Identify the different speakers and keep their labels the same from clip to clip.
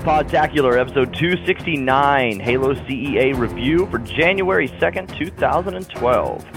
Speaker 1: Podtacular, episode 269, Halo CEA review for January 2nd, 2012.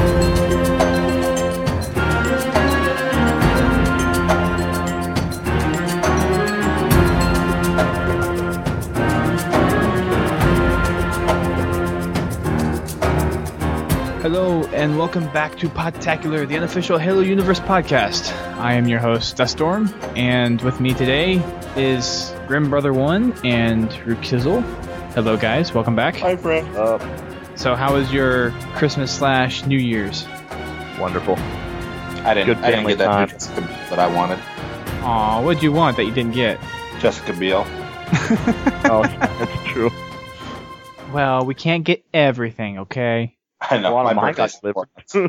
Speaker 2: Hello, and welcome back to Podtacular, the unofficial Halo Universe podcast. I am your host, Duststorm, and with me today is Grim Brother 1 and Rukizzle. Hello, guys. Welcome back.
Speaker 3: Hi, friend.
Speaker 2: So, how was your Christmas/New Year's?
Speaker 1: Wonderful.
Speaker 3: I didn't get that
Speaker 1: time.
Speaker 3: Jessica Biel that I wanted.
Speaker 2: Aw, what'd you want that you didn't get?
Speaker 3: Jessica Biel.
Speaker 1: Oh, that's true.
Speaker 2: Well, we can't get everything, okay?
Speaker 3: I know.
Speaker 1: A lot of
Speaker 3: my
Speaker 1: mine got
Speaker 3: birthday's
Speaker 1: delivered.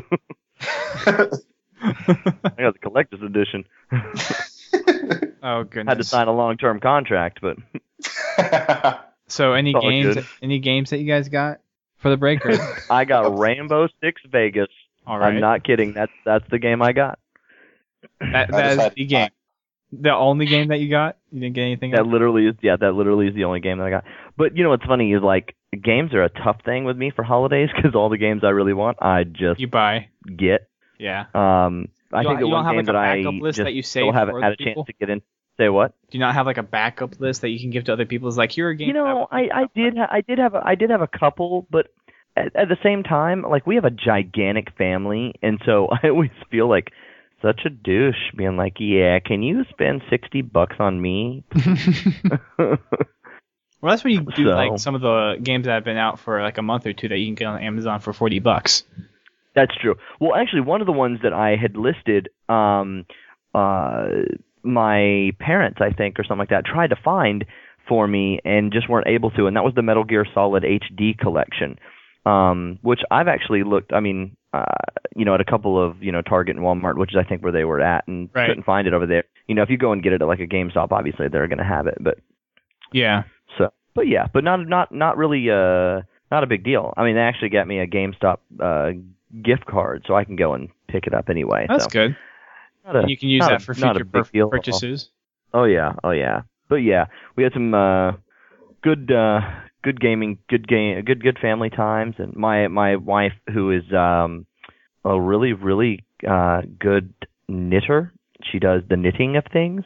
Speaker 1: I got the collector's edition.
Speaker 2: Oh, goodness.
Speaker 1: Had to sign a long-term contract, but
Speaker 2: So, any
Speaker 1: It's all
Speaker 2: games?
Speaker 1: good.
Speaker 2: Any games that you guys got for the break? Or?
Speaker 1: I got Rainbow Six Vegas.
Speaker 2: All right.
Speaker 1: I'm not kidding. That's the game I got.
Speaker 2: That
Speaker 3: I
Speaker 2: is
Speaker 3: decided
Speaker 2: the game. The only game that you got? You didn't get anything else?
Speaker 1: That literally is the only game that I got. But you know what's funny is like games are a tough thing with me for holidays because all the games I really want I just
Speaker 2: You buy.
Speaker 1: get.
Speaker 2: Yeah.
Speaker 1: I think the
Speaker 2: you don't
Speaker 1: one
Speaker 2: have
Speaker 1: game
Speaker 2: like a
Speaker 1: that I
Speaker 2: backup list
Speaker 1: just
Speaker 2: that you
Speaker 1: still
Speaker 2: save
Speaker 1: haven't
Speaker 2: for
Speaker 1: had a
Speaker 2: other people?
Speaker 1: chance to get in. Say what?
Speaker 2: Do you not have like a backup list that you can give to other people? It's like, here are games.
Speaker 1: You know, I did have a couple, but at the same time, like we have a gigantic family, and so I always feel like such a douche being like, yeah, can you spend $60 on me?
Speaker 2: Well, that's when you do
Speaker 1: So-
Speaker 2: like some of the games that have been out for like a month or two that you can get on Amazon for $40.
Speaker 1: That's true. Well, actually, one of the ones that I had listed, my parents, I think, or something like that, tried to find for me and just weren't able to, and that was the Metal Gear Solid HD collection, which I've actually looked, at a couple of, Target and Walmart, which is, I think, where they were at, and
Speaker 2: Right.
Speaker 1: couldn't find it over there. If you go and get it at, like, a GameStop, obviously, they're going to have it, but
Speaker 2: Yeah.
Speaker 1: not really, not a big deal. I mean, they actually got me a GameStop gift card, so I can go and pick it up anyway.
Speaker 2: That's
Speaker 1: so.
Speaker 2: good. And you can use that for
Speaker 1: not a
Speaker 2: future
Speaker 1: big deal at all.
Speaker 2: purchases.
Speaker 1: Oh yeah. But yeah, we had some good gaming, good family times, and my wife, who is a really good knitter. She does the knitting of things.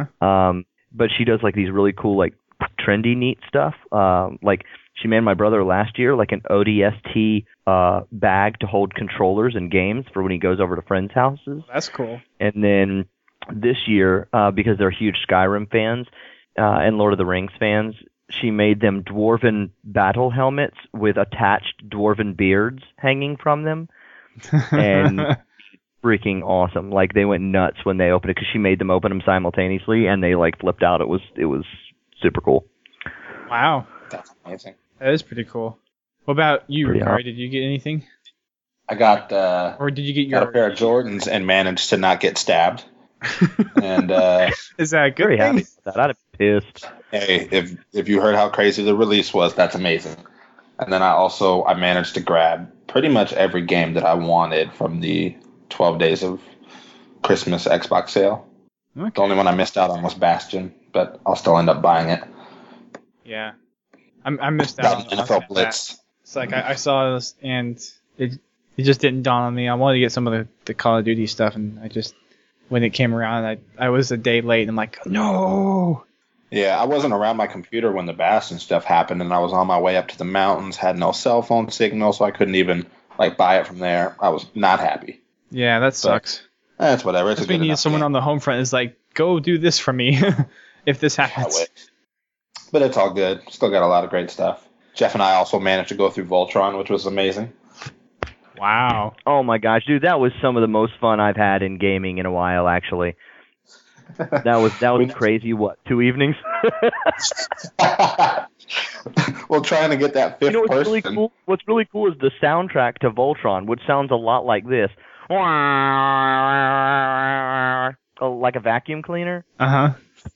Speaker 1: But she does like these really cool, like trendy, neat stuff. Like she made my brother last year like an ODST bag to hold controllers and games for when he goes over to friends' houses.
Speaker 2: That's cool.
Speaker 1: And then this year, because they're huge Skyrim fans and Lord of the Rings fans, she made them dwarven battle helmets with attached dwarven beards hanging from them. And freaking awesome. Like, they went nuts when they opened it because she made them open them simultaneously, and they, like, flipped out. It was super cool.
Speaker 2: Wow.
Speaker 3: That's amazing.
Speaker 2: That is pretty cool. What about you,
Speaker 1: Pretty
Speaker 2: Ricari?
Speaker 1: awesome.
Speaker 2: Did you get anything?
Speaker 3: I got
Speaker 2: Or did you get
Speaker 3: got
Speaker 2: your...
Speaker 3: a pair of Jordans and managed to not get stabbed. And
Speaker 2: Is that a good
Speaker 1: Very
Speaker 2: thing?
Speaker 1: happy with that. I'd have been pissed.
Speaker 3: hey, if you heard how crazy the release was, that's amazing. And then I managed to grab pretty much every game that I wanted from the 12 days of Christmas Xbox sale.
Speaker 2: Okay.
Speaker 3: The only one I missed out on was Bastion, but I'll still end up buying it.
Speaker 2: Yeah. I missed out
Speaker 3: Got
Speaker 2: on
Speaker 3: an
Speaker 2: that.
Speaker 3: NFL Blitz.
Speaker 2: It's like I saw this and it just didn't dawn on me. I wanted to get some of the Call of Duty stuff, and I just, when it came around, I was a day late, and I'm like, no.
Speaker 3: Yeah, I wasn't around my computer when the Bastion stuff happened, and I was on my way up to the mountains, had no cell phone signal, so I couldn't even buy it from there. I was not happy.
Speaker 2: Yeah, that sucks.
Speaker 3: That's whatever. It's
Speaker 2: That's
Speaker 3: a
Speaker 2: when
Speaker 3: good
Speaker 2: you need
Speaker 3: enough
Speaker 2: someone
Speaker 3: game.
Speaker 2: on the home front is like, go do this for me if this
Speaker 3: I
Speaker 2: happens.
Speaker 3: wish. But it's all good. Still got a lot of great stuff. Jeff and I also managed to go through Voltron, which was amazing.
Speaker 2: Wow.
Speaker 1: Oh my gosh, dude, that was some of the most fun I've had in gaming in a while, actually. That was crazy. What, 2 evenings?
Speaker 3: Well, trying to get that fifth
Speaker 1: What's
Speaker 3: person.
Speaker 1: really cool? What's really cool is the soundtrack to Voltron, which sounds a lot like this. Oh, like a vacuum cleaner.
Speaker 2: Uh-huh.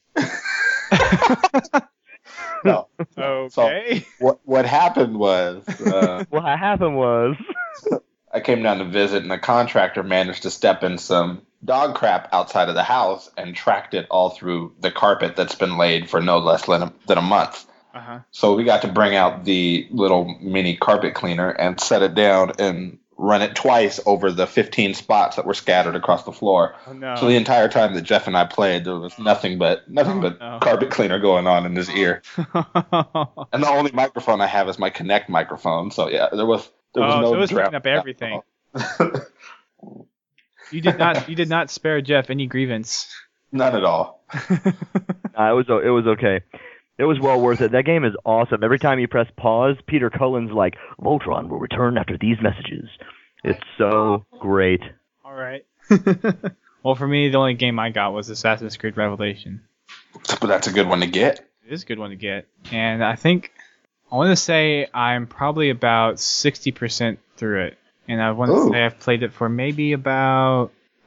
Speaker 3: No.
Speaker 2: Okay.
Speaker 3: What happened was
Speaker 1: What happened was
Speaker 3: I came down to visit, and the contractor managed to step in some dog crap outside of the house and tracked it all through the carpet that's been laid for no less than a month.
Speaker 2: Uh-huh.
Speaker 3: So we got to bring out the little mini carpet cleaner and set it down and run it twice over the 15 spots that were scattered across the floor.
Speaker 2: Oh, no.
Speaker 3: So the entire time that Jeff and I played, there was nothing but
Speaker 2: no.
Speaker 3: carpet cleaner going on in his ear. And the only microphone I have is my Kinect microphone. So yeah, there was no.
Speaker 2: So it was
Speaker 3: drown-
Speaker 2: picking up everything. You did not spare Jeff any grievance.
Speaker 3: None at all.
Speaker 1: It was okay. It was well worth it. That game is awesome. Every time you press pause, Peter Cullen's like, Voltron will return after these messages. It's so great.
Speaker 2: All right. Well, for me, the only game I got was Assassin's Creed Revelation.
Speaker 3: But that's a good one to get.
Speaker 2: It is a good one to get. And I want to say I'm probably about 60% through it. And I want to say I've played it for maybe about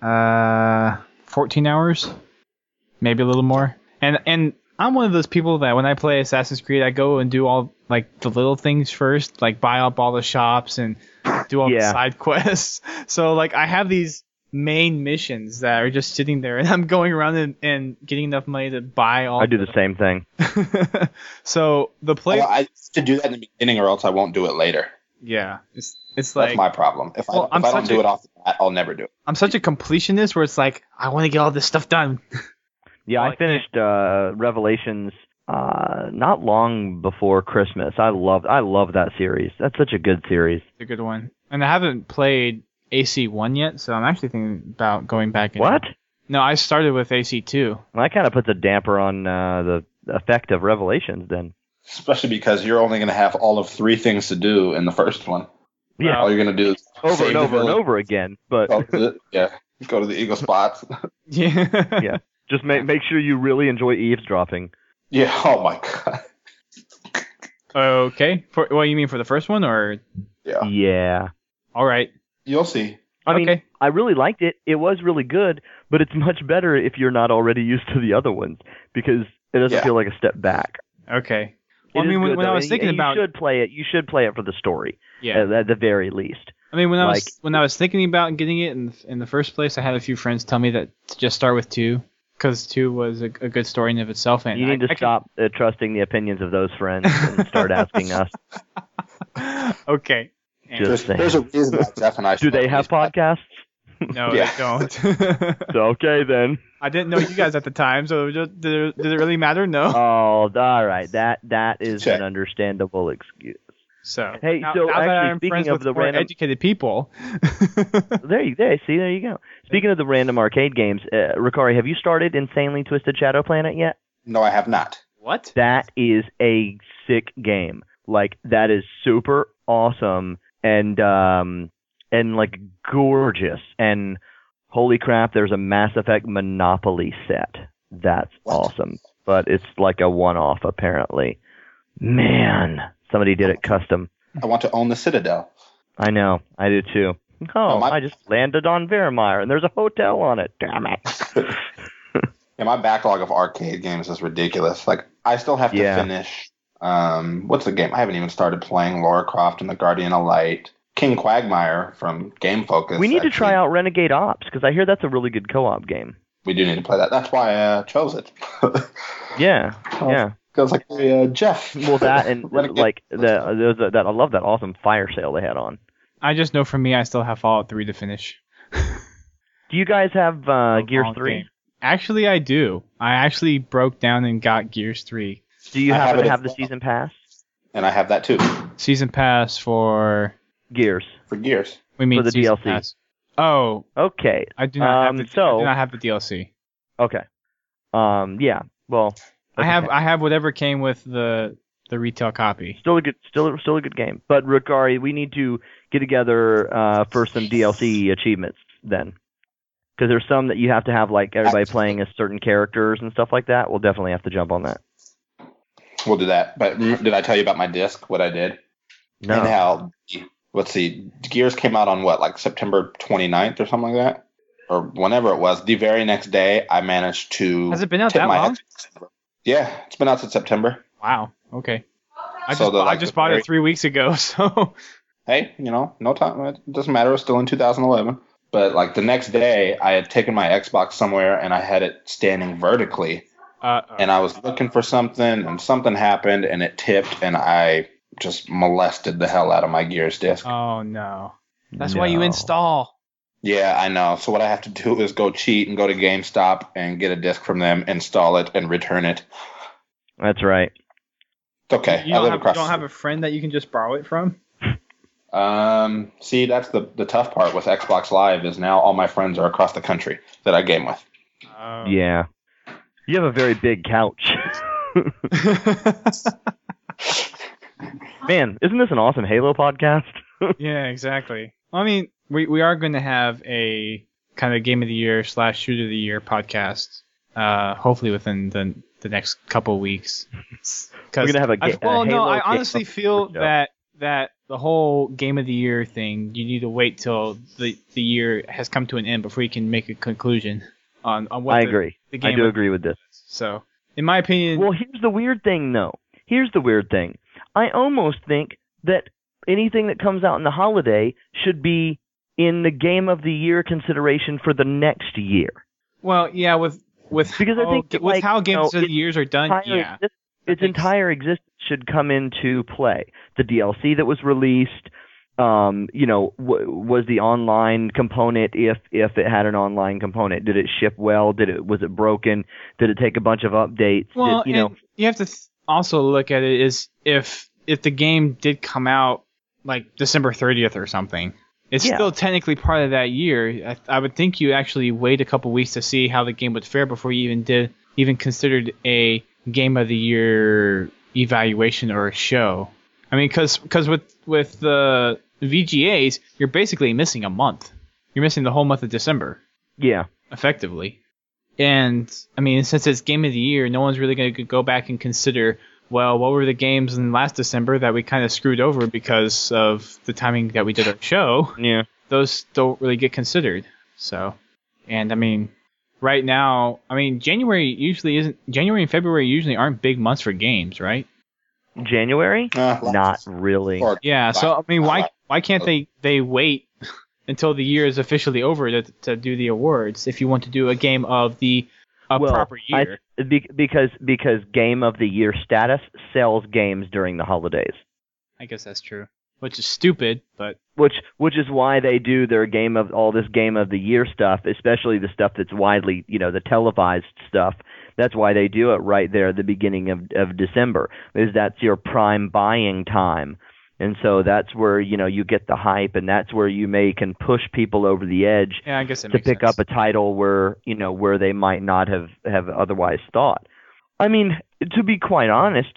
Speaker 2: 14 hours. Maybe a little more. And I'm one of those people that when I play Assassin's Creed, I go and do all like the little things first, like buy up all the shops and do all the side quests. So like I have these main missions that are just sitting there, and I'm going around and getting enough money to buy all.
Speaker 1: I do the same thing.
Speaker 2: So the play.
Speaker 3: Well, I have to do that in the beginning, or else I won't do it later.
Speaker 2: Yeah, it's like
Speaker 3: that's my problem. If I don't do it off the bat, I'll never do it.
Speaker 2: I'm such a completionist where it's like I want to get all this stuff done.
Speaker 1: Yeah, I finished Revelations not long before Christmas. I love that series. That's such a good series.
Speaker 2: It's a good one. And I haven't played AC1 yet, so I'm actually thinking about going back.
Speaker 1: What?
Speaker 2: No, I started with AC2.
Speaker 1: Well, that kind of puts a damper on the effect of Revelations then.
Speaker 3: Especially because you're only going to have all of 3 things to do in the first one.
Speaker 1: Yeah.
Speaker 3: All you're going to do is
Speaker 1: over and over and over again. But
Speaker 3: go to the Eagle spots.
Speaker 2: Yeah.
Speaker 1: Yeah. Just make sure you really enjoy eavesdropping.
Speaker 3: Yeah. Oh my god.
Speaker 2: Okay. What you mean for the first one, or?
Speaker 3: Yeah.
Speaker 1: Yeah.
Speaker 2: All right.
Speaker 3: You'll see.
Speaker 1: I mean, I really liked it. It was really good, but it's much better if you're not already used to the other ones because it doesn't feel like a step back.
Speaker 2: Okay. Well, I mean, when I was thinking about,
Speaker 1: you should play it for the story.
Speaker 2: Yeah.
Speaker 1: At the very least.
Speaker 2: I mean, when I was thinking about getting it in the first place, I had a few friends tell me that to just start with 2. Because 2 was a good story in of itself. And
Speaker 1: you need to stop trusting the opinions of those friends and start asking us.
Speaker 2: Okay.
Speaker 3: There's a reason why Jeff and I.
Speaker 1: Do they have podcasts?
Speaker 2: No, they don't.
Speaker 1: So, okay, then.
Speaker 2: I didn't know you guys at the time, so did it really matter? No.
Speaker 1: Oh, all right. That is an understandable excuse.
Speaker 2: So,
Speaker 1: hey,
Speaker 2: now
Speaker 1: actually, speaking of the random
Speaker 2: educated people.
Speaker 1: There you go. Speaking of the random arcade games, Ricari, have you started Insanely Twisted Shadow Planet yet?
Speaker 3: No, I have not.
Speaker 2: What?
Speaker 1: That is a sick game. Like, that is super awesome and like gorgeous. And holy crap, there's a Mass Effect Monopoly set. That's awesome. But it's like a one-off, apparently. Man, somebody did it custom.
Speaker 3: I want to own the Citadel.
Speaker 1: I know. I do too. I just landed on Vermeer, and there's a hotel on it. Damn it.
Speaker 3: Yeah, my backlog of arcade games is ridiculous. Like, I still have to finish. What's the game? I haven't even started playing Lara Croft and the Guardian of Light. King Quagmire from Game Focus.
Speaker 1: We need to try out Renegade Ops, because I hear that's a really good co-op game.
Speaker 3: We do need to play that. That's why I chose it.
Speaker 1: Yeah.
Speaker 3: Because like Jeff.
Speaker 1: Well, that and like that I love that awesome fire sale they had on.
Speaker 2: I just know for me, I still have Fallout 3 to finish.
Speaker 1: Do you guys have Gears 3?
Speaker 2: Game. Actually, I do. I actually broke down and got Gears 3.
Speaker 1: Do you happen to have the season pass?
Speaker 3: And I have that too.
Speaker 2: Season pass for
Speaker 1: Gears.
Speaker 3: For Gears.
Speaker 2: We mean
Speaker 1: for the DLC.
Speaker 2: Pass. Oh.
Speaker 1: Okay.
Speaker 2: I do not have I do not have the DLC.
Speaker 1: Okay. Yeah. Well.
Speaker 2: I have whatever came with the retail copy.
Speaker 1: Still a good game. But Ricari, we need to get together for some DLC achievements then. Because there's some that you have to have like everybody playing as certain characters and stuff like that. We'll definitely have to jump on that.
Speaker 3: We'll do that. But did I tell you about my disc? What I did?
Speaker 1: No.
Speaker 3: And how, let's see, Gears came out on what, like September 29th or something like that? Or whenever it was. The very next day, I managed to...
Speaker 2: Has it been out that long?
Speaker 3: Yeah, it's been out since September.
Speaker 2: Wow. Okay. I just bought it 3 weeks ago, so...
Speaker 3: hey, no time. It doesn't matter. It was still in 2011. But like the next day, I had taken my Xbox somewhere and I had it standing vertically. And I was looking for something, and something happened, and it tipped, and I just molested the hell out of my Gears disc.
Speaker 2: Oh, no. That's why you install.
Speaker 3: Yeah, I know. So what I have to do is go cheat and go to GameStop and get a disc from them, install it, and return it.
Speaker 1: That's right.
Speaker 3: It's okay.
Speaker 2: You don't have a friend that you can just borrow it from?
Speaker 3: See, that's the tough part with Xbox Live is now all my friends are across the country that I game with.
Speaker 1: Yeah. You have a very big couch. Man, isn't this an awesome Halo podcast?
Speaker 2: Yeah, exactly. I mean, we are going to have a kind of Game of the Year / Shooter of the Year podcast, hopefully within the next couple of weeks.
Speaker 1: We're going to have a Halo
Speaker 2: I honestly feel that the whole Game of the Year thing, you need to wait till the year has come to an end before you can make a conclusion on what
Speaker 1: I agree.
Speaker 2: The game
Speaker 1: I do agree with this.
Speaker 2: So, in my opinion...
Speaker 1: Well, here's the weird thing, though. I almost think that anything that comes out in the holiday should be in the Game of the Year consideration for the next year.
Speaker 2: Well, yeah, with how Games of the Years are done, yeah.
Speaker 1: Its entire existence should come into play. The DLC that was released, was the online component, if it had an online component, did it ship well? Was it broken? Did it take a bunch of updates?
Speaker 2: Well, you have to also look at it as if the game did come out like December 30th or something. It's still technically part of that year. I would think you actually wait a couple weeks to see how the game would fare before you even considered a Game of the Year evaluation or a show. I mean, because with the VGAs, you're basically missing a month. You're missing the whole month of December.
Speaker 1: Yeah.
Speaker 2: Effectively. And, I mean, since it's Game of the Year, no one's really going to go back and consider, well, what were the games in last December that we kind of screwed over because of the timing that we did our show?
Speaker 1: Yeah.
Speaker 2: Those don't really get considered. So, and, I mean, right now, January and February usually aren't big months for games, right?
Speaker 1: January? Not really.
Speaker 2: Yeah, so I mean, why can't they wait until the year is officially over to do the awards if you want to do a game of the proper year?
Speaker 1: Because Game of the Year status sells games during the holidays.
Speaker 2: I guess that's true. Which is stupid, but
Speaker 1: which is why they do their Game of the Year stuff, especially the stuff that's widely, the televised stuff. That's why they do it right there at the beginning of December, is that's your prime buying time. And so that's where, you get the hype, and that's where you can push people over the edge
Speaker 2: I guess
Speaker 1: to pick up a title where they might not have otherwise thought. I mean, to be quite honest,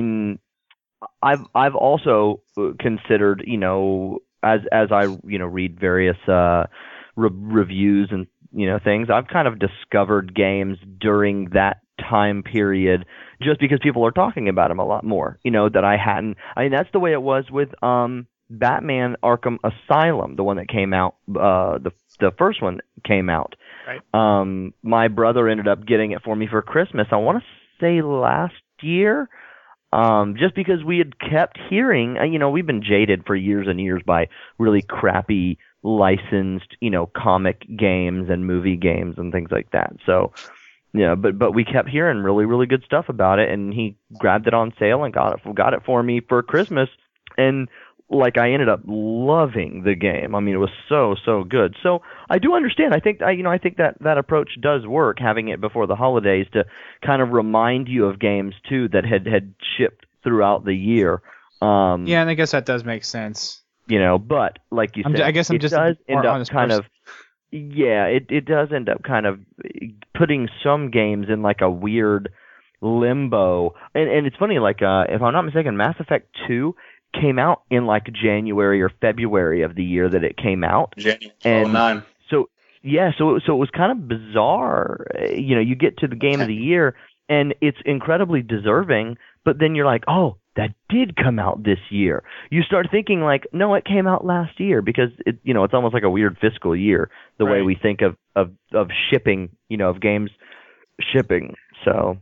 Speaker 1: I've also considered, as I read various reviews and things, I've kind of discovered games during that time period just because people are talking about them a lot more, that I hadn't. That's the way it was with Batman Arkham Asylum, the one that came out, the first one came out.
Speaker 2: Right.
Speaker 1: My brother ended up getting it for me for Christmas, I want to say last year. Just because we had kept hearing, we've been jaded for years and years by really crappy licensed, comic games and movie games and things like that. So, but we kept hearing really, really good stuff about it, and he grabbed it on sale and got it for me for Christmas, and I ended up loving the game. It was so good. So I do understand. I think that approach does work, having it before the holidays to kind of remind you of games too that had shipped throughout the year.
Speaker 2: Yeah, and I guess that does make sense.
Speaker 1: But like you said,
Speaker 2: I guess I'm just
Speaker 1: does
Speaker 2: more
Speaker 1: end up
Speaker 2: honest
Speaker 1: kind
Speaker 2: person.
Speaker 1: of. Yeah, it does end up kind of putting some games in a weird limbo. And it's funny, if I'm not mistaken, Mass Effect 2 came out in January or February of the year that it came out.
Speaker 3: January 2009.
Speaker 1: So it was kind of bizarre. You get to the Game of the Year and it's incredibly deserving, but then you're like, oh, that did come out this year. You start thinking no, it came out last year, because it's almost like a weird fiscal year, the way we think of shipping, of games shipping. So,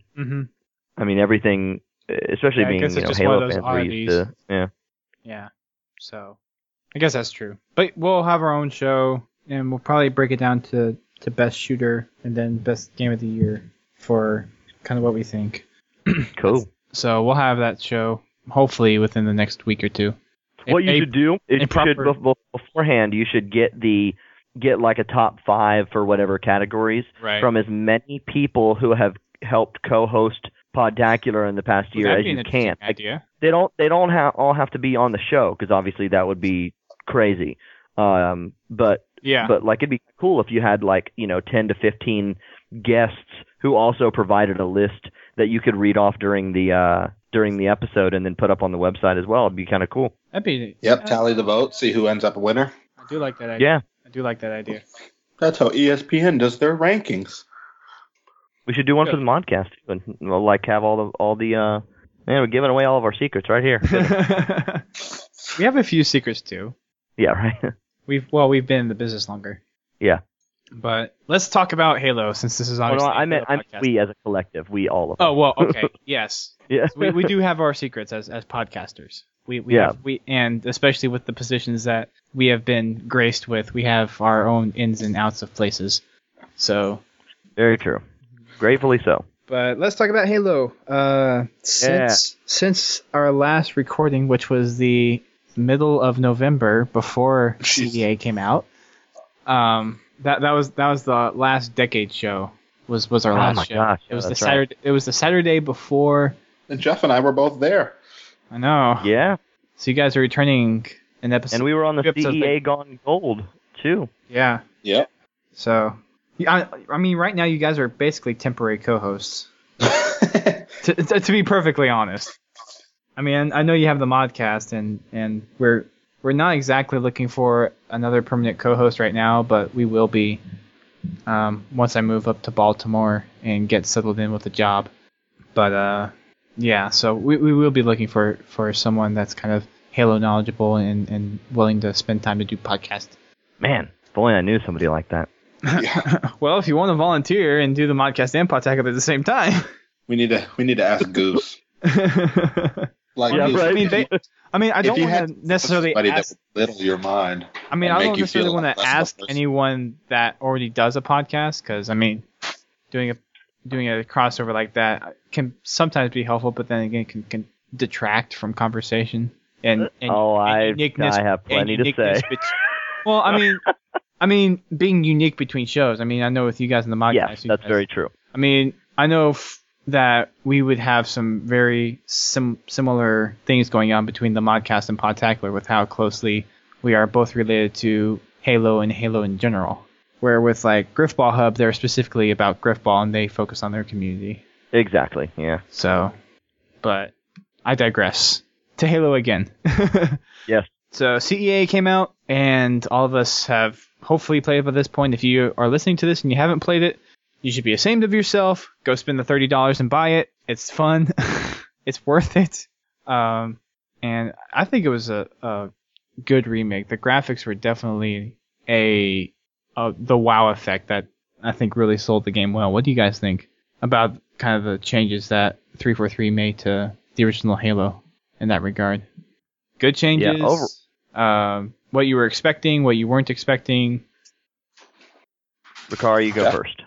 Speaker 1: everything, especially being Halo fans, we're used to,
Speaker 2: Yeah. So, I guess that's true. But we'll have our own show, and we'll probably break it down to best shooter and then best game of the year for kind of what we think.
Speaker 1: Cool.
Speaker 2: So we'll have that show hopefully within the next week or two.
Speaker 1: What you should do is beforehand you should get like a top 5 for whatever categories from as many people who have helped co-host Podtacular in the past year as you can.
Speaker 2: Idea.
Speaker 1: They don't all have to be on the show because obviously that would be crazy. But like it'd be cool if you had 10 to 15 guests who also provided a list that you could read off during the episode and then put up on the website as well. It'd be kind of cool.
Speaker 2: That'd be
Speaker 3: tally the vote, see who ends up a winner.
Speaker 2: I do like that idea.
Speaker 1: Yeah.
Speaker 2: I do like that idea.
Speaker 3: That's how ESPN does their rankings.
Speaker 1: We should do one for the Modcast too, and we'll have all the we're giving away all of our secrets right here.
Speaker 2: We have a few secrets too.
Speaker 1: Yeah, right.
Speaker 2: We've been in the business longer.
Speaker 1: Yeah.
Speaker 2: But let's talk about Halo since this is obviously.
Speaker 1: I meant we as a collective, we all of us.
Speaker 2: Oh well, okay, yes.
Speaker 1: Yeah.
Speaker 2: So we do have our secrets as podcasters. And especially with the positions that we have been graced with, we have our own ins and outs of places. So.
Speaker 1: Very true. Gratefully so.
Speaker 2: But let's talk about Halo. Since our last recording, which was the middle of November before CEA came out, that was the last decade show. Was our last show.
Speaker 1: Gosh,
Speaker 2: it was the Saturday. Right. It was the Saturday before.
Speaker 3: And Jeff and I were both there.
Speaker 2: I know.
Speaker 1: Yeah.
Speaker 2: So you guys are returning an episode.
Speaker 1: And we were on the CEA Gone Gold too.
Speaker 2: Yeah.
Speaker 3: Yep.
Speaker 2: So. I mean, right now you guys are basically temporary co-hosts. to be perfectly honest. I mean, I know you have the Modcast, and we're not exactly looking for another permanent co-host right now, but we will be once I move up to Baltimore and get settled in with a job. But yeah, so we will be looking for someone that's kind of Halo knowledgeable and willing to spend time to do podcasts.
Speaker 1: Man, if only I knew somebody like that.
Speaker 3: Yeah.
Speaker 2: Well, if you want to volunteer and do the Modcast and Podtacular at the same time,
Speaker 3: we need to ask Goose.
Speaker 1: Like, yeah, right.
Speaker 2: I don't want to necessarily
Speaker 3: ask. That would little your mind.
Speaker 2: I mean, I don't necessarily want to ask anyone that already does a podcast because doing a crossover like that can sometimes be helpful, but then again can detract from conversation and
Speaker 1: I have plenty to say.
Speaker 2: Well, I mean, being unique between shows. I mean, I know with you guys in the Modcast.
Speaker 1: Yes, that's very true.
Speaker 2: I mean, I know that we would have some very similar things going on between the Modcast and Podtacular with how closely we are both related to Halo and Halo in general. Where with like Griffball Hub, they're specifically about Griffball and they focus on their community.
Speaker 1: Exactly, yeah.
Speaker 2: So, but I digress. To Halo again.
Speaker 1: Yes.
Speaker 2: So CEA came out, and all of us have hopefully played it by this point. If you are listening to this and you haven't played it, you should be ashamed of yourself. Go spend the $30 and buy it. It's fun. It's worth it. And I think it was a good remake. The graphics were definitely the wow effect that I think really sold the game well. What do you guys think about kind of the changes that 343 made to the original Halo in that regard? Good changes? Yeah, what you were expecting, what you weren't expecting?
Speaker 1: Ricard, you go first.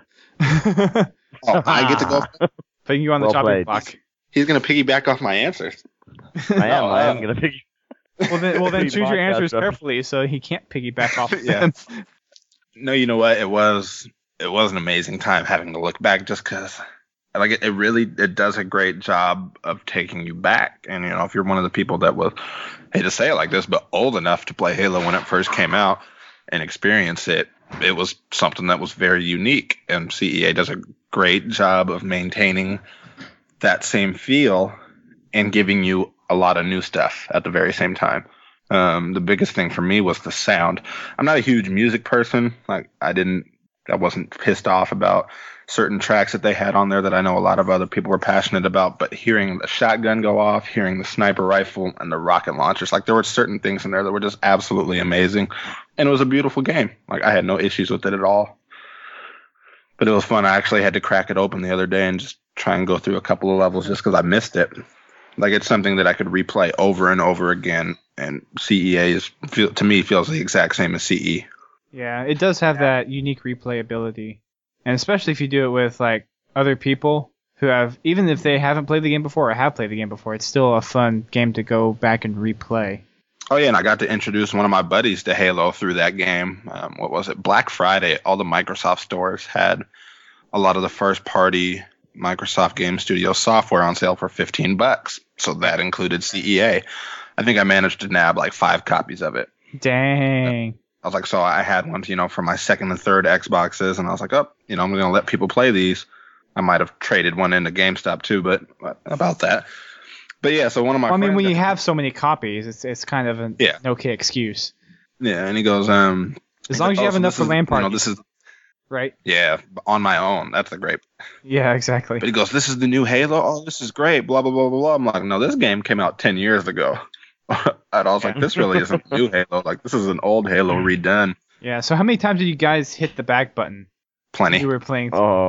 Speaker 3: I get to go.
Speaker 2: Putting you on the chopping block.
Speaker 3: He's going to piggyback off my answers.
Speaker 1: I am going to piggyback.
Speaker 2: Well, then choose your answers carefully so he can't piggyback off of them.
Speaker 3: No, you know what? It was an amazing time having to look back just because it does a great job of taking you back. And, if you're one of the people that was, hate to say it like this, but old enough to play Halo when it first came out and experience it, it was something that was very unique. And CEA does a great job of maintaining that same feel and giving you a lot of new stuff at the very same time. The biggest thing for me was the sound. I'm not a huge music person. I wasn't pissed off about certain tracks that they had on there that I know a lot of other people were passionate about, but hearing the shotgun go off, hearing the sniper rifle and the rocket launchers, there were certain things in there that were just absolutely amazing. And it was a beautiful game. I had no issues with it at all. But it was fun. I actually had to crack it open the other day and just try and go through a couple of levels just because I missed it. Like, it's something that I could replay over and over again, and CEA to me feels the exact same as CE.
Speaker 2: Yeah, it does have that unique replayability, and especially if you do it with like other people who have, even if they haven't played the game before or have played the game before, it's still a fun game to go back and replay.
Speaker 3: Oh yeah, and I got to introduce one of my buddies to Halo through that game. What was it? Black Friday. All the Microsoft stores had a lot of the first-party Microsoft Game Studio software on sale for $15. So that included CEA. I think I managed to nab like 5 copies of it.
Speaker 2: Dang.
Speaker 3: I was like, so I had one, for my second and third Xboxes, and I was like, I'm going to let people play these. I might have traded one into GameStop too, but about that. But yeah, so one of my friends...
Speaker 2: I mean, when you have so many copies, it's kind of an okay excuse.
Speaker 3: Yeah, and he goes...
Speaker 2: as long as you have enough for LAN parties.
Speaker 3: This is...
Speaker 2: Right?
Speaker 3: Yeah, on my own. That's the great...
Speaker 2: Yeah, exactly.
Speaker 3: But he goes, this is the new Halo? Oh, this is great, blah, blah, blah, blah, blah. I'm like, no, this game came out 10 years ago. And I was like, this really isn't new Halo. Like, this is an old Halo redone.
Speaker 2: Yeah, so how many times did you guys hit the back button?
Speaker 3: Plenty.
Speaker 2: You were playing...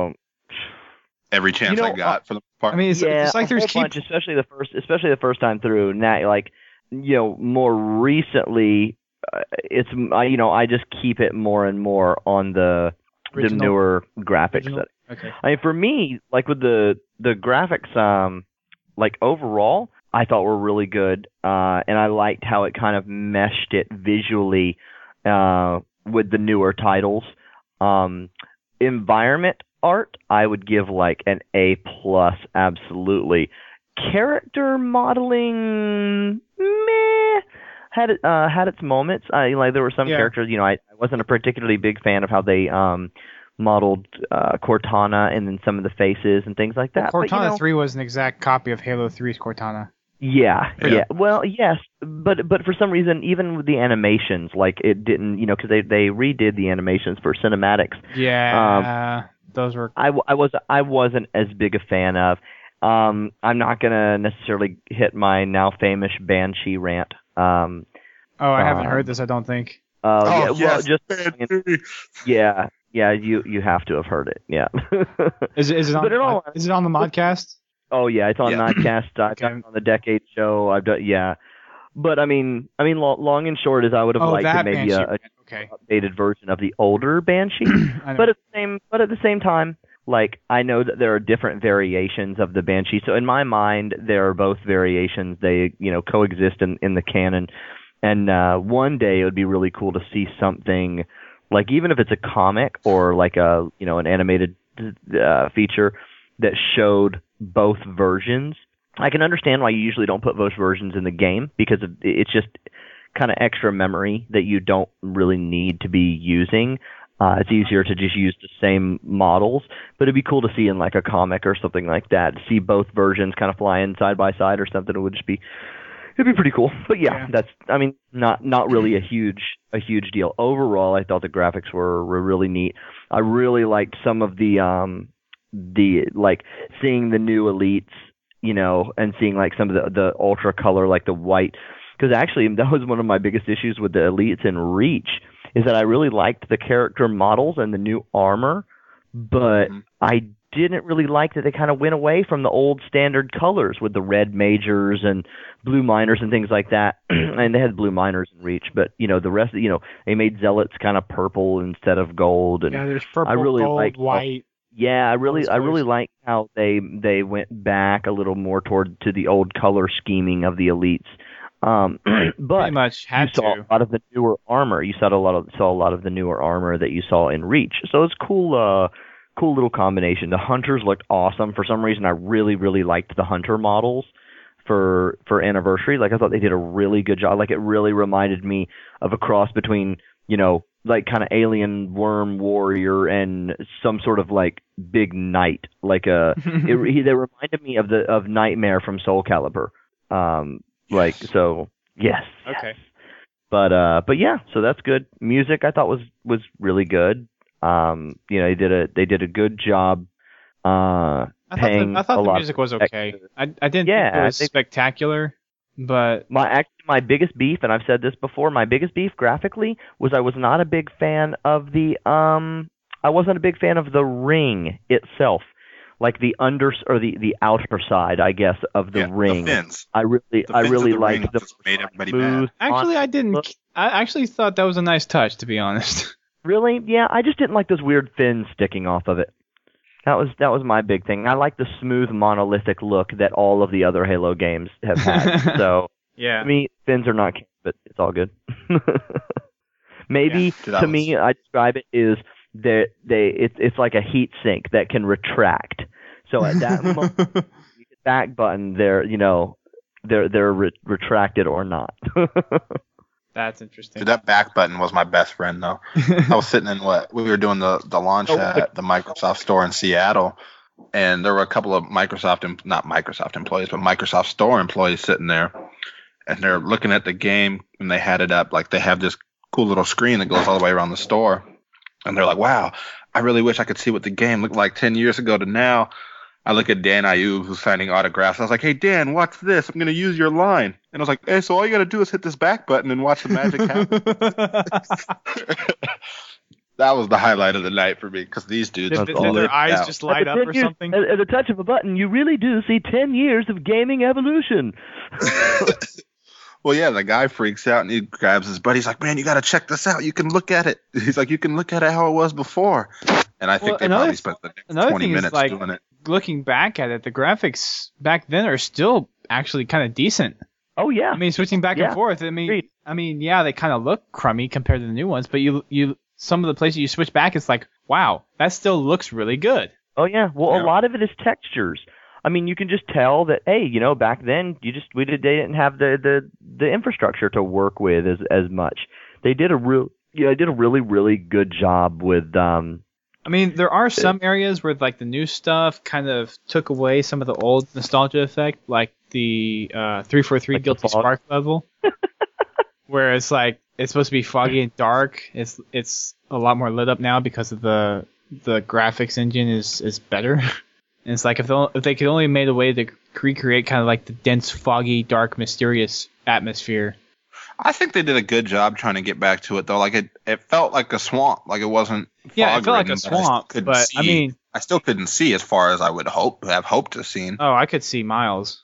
Speaker 3: Every chance I got for the part.
Speaker 2: I mean, it's like there's
Speaker 1: bunch, especially the first time through. Now, like, more recently, it's I just keep it more and more on the newer graphics.
Speaker 2: Okay.
Speaker 1: I mean, for me, like with the graphics, like overall, I thought were really good, and I liked how it kind of meshed it visually with the newer titles. Environment art, I would give like an A+, absolutely. Character modeling, meh, had its moments. Like there were some characters, I wasn't a particularly big fan of how they modeled Cortana and then some of the faces and things like that.
Speaker 2: Well, Cortana 3 was an exact copy of Halo 3's Cortana.
Speaker 1: Yeah. Well, yes, but for some reason, even with the animations, like it didn't, because they redid the animations for cinematics.
Speaker 2: Yeah. Those were...
Speaker 1: I wasn't as big a fan of. I'm not gonna necessarily hit my now famous Banshee rant. I
Speaker 2: haven't heard this. I don't think.
Speaker 1: You have to have heard it. Yeah.
Speaker 2: Is it on the modcast?
Speaker 1: Oh yeah, it's on Nodcast. I've done it on the Decade Show. I've done But I mean, long and short is I would have liked to maybe a updated version of the older Banshee. but at the same time, like I know that there are different variations of the Banshee. So in my mind, there are both variations. They coexist in the canon. And one day it would be really cool to see something like, even if it's a comic or like an animated feature that showed both versions. I can understand why you usually don't put both versions in the game, because it's just kind of extra memory that you don't really need to be using. It's easier to just use the same models, but it'd be cool to see in like a comic or something like that, to see both versions kind of flying side by side or something. It'd be pretty cool. But that's, I mean, not really a huge deal. Overall, I thought the graphics were really neat. I really liked some of the like seeing the new elites, and seeing like some of the ultra color, like the white, because actually that was one of my biggest issues with the elites in Reach, is that I really liked the character models and the new armor, but I didn't really like that they kind of went away from the old standard colors with the red majors and blue minors and things like that. And they had blue minors in Reach, but the rest, they made zealots kind of purple instead of gold. And
Speaker 2: there's purple, gold, white.
Speaker 1: Yeah, I really like how they went back a little more to the old color scheming of the elites. But
Speaker 2: pretty much
Speaker 1: you saw a lot of the newer armor. You saw a lot of the newer armor that you saw in Reach. So it's cool little combination. The hunters looked awesome. For some reason, I really, really liked the hunter models for Anniversary. Like I thought they did a really good job. Like it really reminded me of a cross between like kind of alien worm warrior and some sort of like big knight, like they reminded me of Nightmare from Soul Calibur. Yes.
Speaker 2: Okay.
Speaker 1: But yeah, so that's good. Music I thought was really good. They did a good job. I
Speaker 2: thought the music was okay. I didn't think it was spectacular. But
Speaker 1: my biggest beef, and I've said this before, my biggest beef graphically was I was not a big fan of the I wasn't a big fan of the ring itself. like the under or the outer side, I guess, of the ring.
Speaker 3: The fins.
Speaker 1: I really liked the
Speaker 3: made everybody
Speaker 1: smooth.
Speaker 3: mad.
Speaker 2: Actually, I didn't.
Speaker 1: look.
Speaker 2: I actually thought that was a nice touch, to be honest.
Speaker 1: Really? Yeah, I just didn't like those weird fins sticking off of it. That was my big thing. I like the smooth monolithic look that all of the other Halo games have had. So
Speaker 2: Yeah.
Speaker 1: to me, fins are not, but it's all good. Maybe
Speaker 3: Yeah,
Speaker 1: to me, I describe it is that it's like a heat sink that can retract. So at that moment, back button, they're retracted or not.
Speaker 2: That's interesting.
Speaker 3: Dude, that back button was my best friend, though. I was sitting in we were doing the launch at the Microsoft store in Seattle, and there were a couple of not Microsoft employees, but Microsoft store employees sitting there, and they're looking at the game, and they had it up, like they have this cool little screen that goes all the way around the store, and they're like, wow, I really wish I could see what the game looked like 10 years ago to now. I look at Dan Ayub, who's signing autographs. I was like, hey, Dan, watch this. I'm going to use your line. And I was like, hey, so all you got to do is hit this back button and watch the magic happen. That was the highlight of the night for me, because these dudes...
Speaker 2: Did their eyes just light up or something?
Speaker 1: At the touch of a button, you really do see 10 years of gaming evolution.
Speaker 3: Well, yeah, the guy freaks out, and he grabs his buddy. He's like, man, you got to check this out. You can look at it. He's like, you can look at it how it was before. And I think they probably spent the next 20 minutes doing it.
Speaker 2: Looking back at it, the graphics back then are still actually kind of decent.
Speaker 1: Oh yeah.
Speaker 2: I mean, switching back and forth. I mean, yeah, they kind of look crummy compared to the new ones, but you some of the places you switch back, it's like, wow, that still looks really good.
Speaker 1: Oh yeah. Well, a lot of it is textures. I mean, you can just tell that, hey, back then they didn't have the infrastructure to work with as much. They did a really really good job with.
Speaker 2: I mean, there are some areas where like the new stuff kind of took away some of the old nostalgia effect, like the 343
Speaker 1: like
Speaker 2: Guilty Spark level, where it's like it's supposed to be foggy and dark. It's a lot more lit up now because of the graphics engine is better. And it's like if they could only made a way to recreate kind of like the dense, foggy, dark, mysterious atmosphere.
Speaker 3: I think they did a good job trying to get back to it, though. Like it felt like a swamp. Like it wasn't.
Speaker 2: Yeah, it felt like a swamp, but I mean,
Speaker 3: I still couldn't see as far as I would have hoped to see.
Speaker 2: Oh, I could see miles.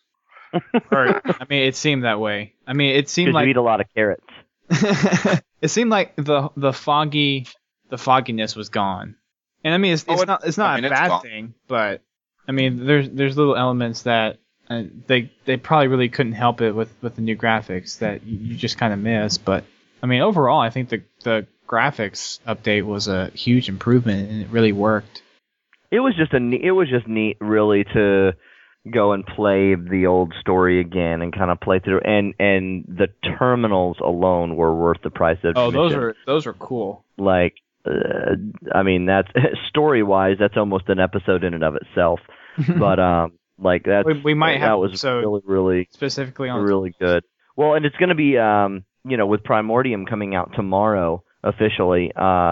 Speaker 2: I mean, it seemed that way. I mean, it seemed like
Speaker 1: you eat a lot of carrots.
Speaker 2: It seemed like the fogginess was gone. And I mean, it's not a bad thing, but I mean, there's little elements that they probably really couldn't help it with the new graphics that you just kind of miss. But I mean, overall, I think the graphics update was a huge improvement, and it really worked.
Speaker 1: It was just neat, really, to go and play the old story again and kind of play through. And the terminals alone were worth the price of admission.
Speaker 2: those are cool.
Speaker 1: Like, I mean, that's story-wise, that's almost an episode in and of itself. But like that,
Speaker 2: we might have
Speaker 1: that was really
Speaker 2: specifically on
Speaker 1: really good. Well, and it's going to be with Primordium coming out tomorrow officially.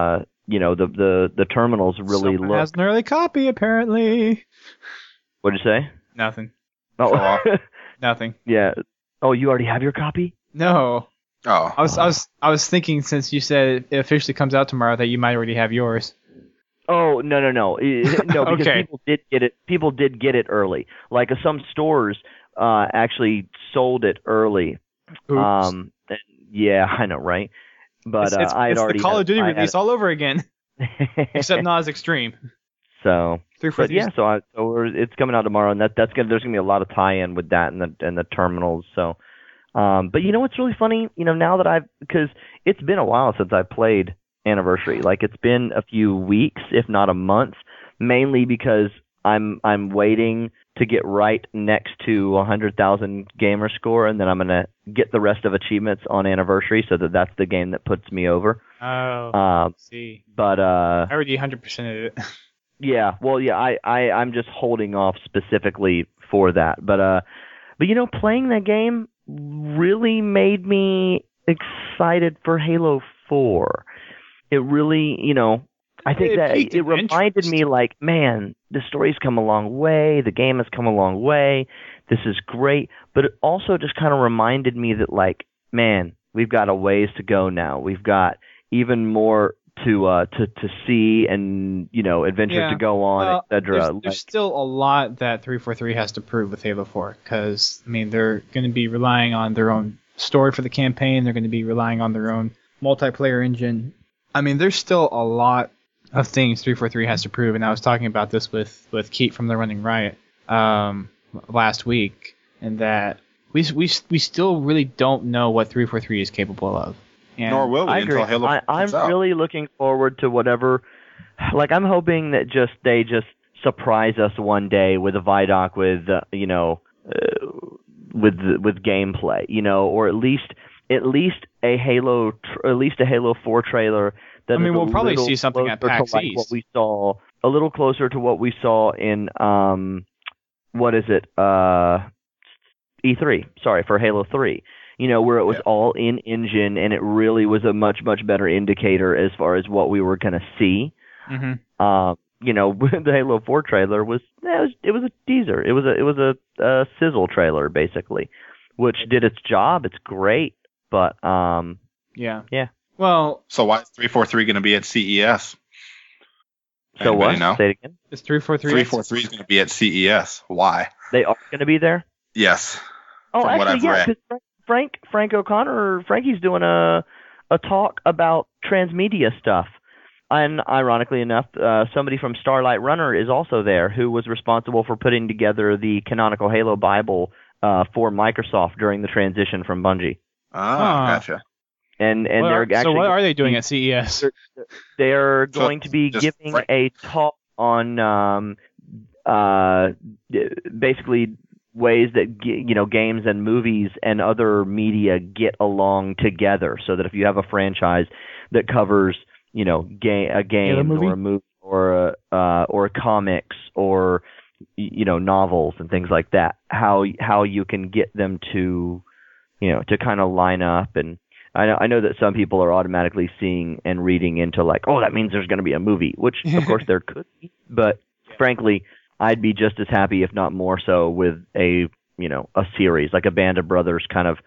Speaker 1: The terminals really
Speaker 2: Someone
Speaker 1: look.
Speaker 2: has an early copy, apparently.
Speaker 1: What'd you say?
Speaker 2: Nothing.
Speaker 1: Oh,
Speaker 2: nothing.
Speaker 1: Yeah. Oh, you already have your copy?
Speaker 2: No.
Speaker 3: Oh.
Speaker 2: I was thinking, since you said it officially comes out tomorrow, that you might already have yours.
Speaker 1: Oh, no, no, because
Speaker 2: Okay.
Speaker 1: People did get it. People did get it early. Like some stores actually sold it early.
Speaker 2: Oops.
Speaker 1: Yeah, I know, right? But
Speaker 2: it's
Speaker 1: already
Speaker 2: the Call of Duty
Speaker 1: I
Speaker 2: release all over again, except not as extreme.
Speaker 1: So,
Speaker 2: 343.
Speaker 1: but yeah, so it's coming out tomorrow, and there's gonna be a lot of tie-in with that and the terminals. So, but you know what's really funny? Now that because it's been a while since I played Anniversary. Like it's been a few weeks, if not a month, mainly because I'm waiting to get right next to 100,000 gamer score, and then I'm gonna get the rest of achievements on Anniversary, so that's the game that puts me over.
Speaker 2: Oh, see.
Speaker 1: But
Speaker 2: I already 100%ed it.
Speaker 1: Yeah, well, yeah, I'm just holding off specifically for that. But playing that game really made me excited for Halo 4. It really, I think that it reminded me, like, man, the story's come a long way, the game has come a long way, this is great. But it also just kind of reminded me that, like, man, we've got a ways to go now. We've got even more to see and adventures to go on, etc.
Speaker 2: There's still a lot that 343 has to prove with Halo 4 because they're going to be relying on their own story for the campaign. They're going to be relying on their own multiplayer engine. There's still a lot of things 343 has to prove, and I was talking about this with Keith from the Running Riot last week, and that we still really don't know what 343 is capable of. And
Speaker 3: nor will we until Halo 4 comes out.
Speaker 1: I'm really looking forward to whatever. Like, I'm hoping that they just surprise us one day with a Vidoc with gameplay, or at least a Halo 4 trailer.
Speaker 2: We'll probably see something at PAX East.
Speaker 1: What we saw, a little closer to what we saw in E3. Sorry, for Halo 3. Where it was all in engine, and it really was a much, much better indicator as far as what we were going to see.
Speaker 2: Mm-hmm.
Speaker 1: The Halo 4 trailer was a teaser. It was a sizzle trailer, basically, which did its job. It's great, but
Speaker 2: yeah.
Speaker 1: Well,
Speaker 3: so why is 343 going to be at CES?
Speaker 1: So what?
Speaker 3: Know?
Speaker 1: Say it again.
Speaker 2: Is 343?
Speaker 3: 343 is going to be at CES. Why?
Speaker 1: They are going to be there?
Speaker 3: Yes.
Speaker 1: Oh,
Speaker 3: from
Speaker 1: actually, yeah. Because Frank O'Connor, Frankie's doing a talk about transmedia stuff. And ironically enough, somebody from Starlight Runner is also there, who was responsible for putting together the canonical Halo Bible for Microsoft during the transition from Bungie.
Speaker 3: Gotcha.
Speaker 1: And they're actually.
Speaker 2: So what are they doing at CES?
Speaker 1: They're going to be giving a talk on basically ways that games and movies and other media get along together, so that if you have a franchise that covers a game or a movie or comics or novels and things like that, how you can get them to kind of line up. And I know that some people are automatically seeing and reading into like, oh, that means there's going to be a movie, which of course there could be, but frankly, I'd be just as happy, if not more so, with a series, like a Band of Brothers kind of,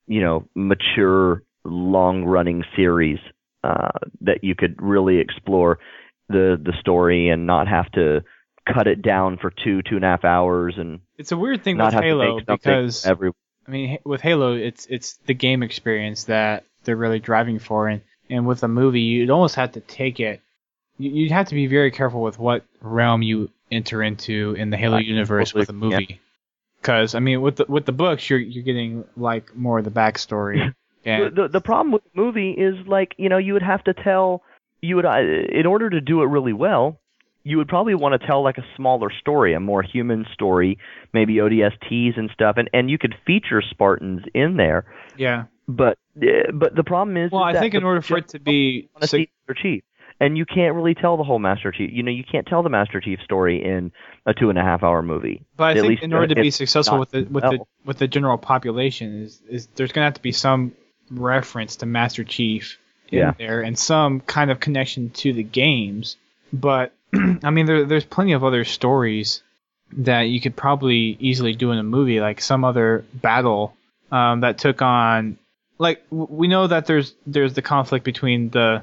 Speaker 1: mature, long-running series that you could really explore the story and not have to cut it down for 2.5 hours. And
Speaker 2: it's a weird thing with Halo because with Halo, it's the game experience that they're really driving for, and with a movie, you'd almost have to take it. You'd have to be very careful with what realm you enter into in the Halo universe with a movie, because with the books, you're getting like more of the backstory. And
Speaker 1: the problem with the movie is you would have to tell in order to do it really well, you would probably want to tell like a smaller story, a more human story, maybe ODSTs and stuff, and you could feature Spartans in there.
Speaker 2: Yeah.
Speaker 1: But the problem is,
Speaker 2: I think in order for it to be
Speaker 1: Master Chief, and you can't really tell the whole Master Chief. You can't tell the Master Chief story in a 2.5-hour movie.
Speaker 2: But I think in order to be successful with the general population, is there's going to have to be some reference to Master Chief in there and some kind of connection to the games. But there's plenty of other stories that you could probably easily do in a movie, like some other battle that took on, like we know that there's the conflict between the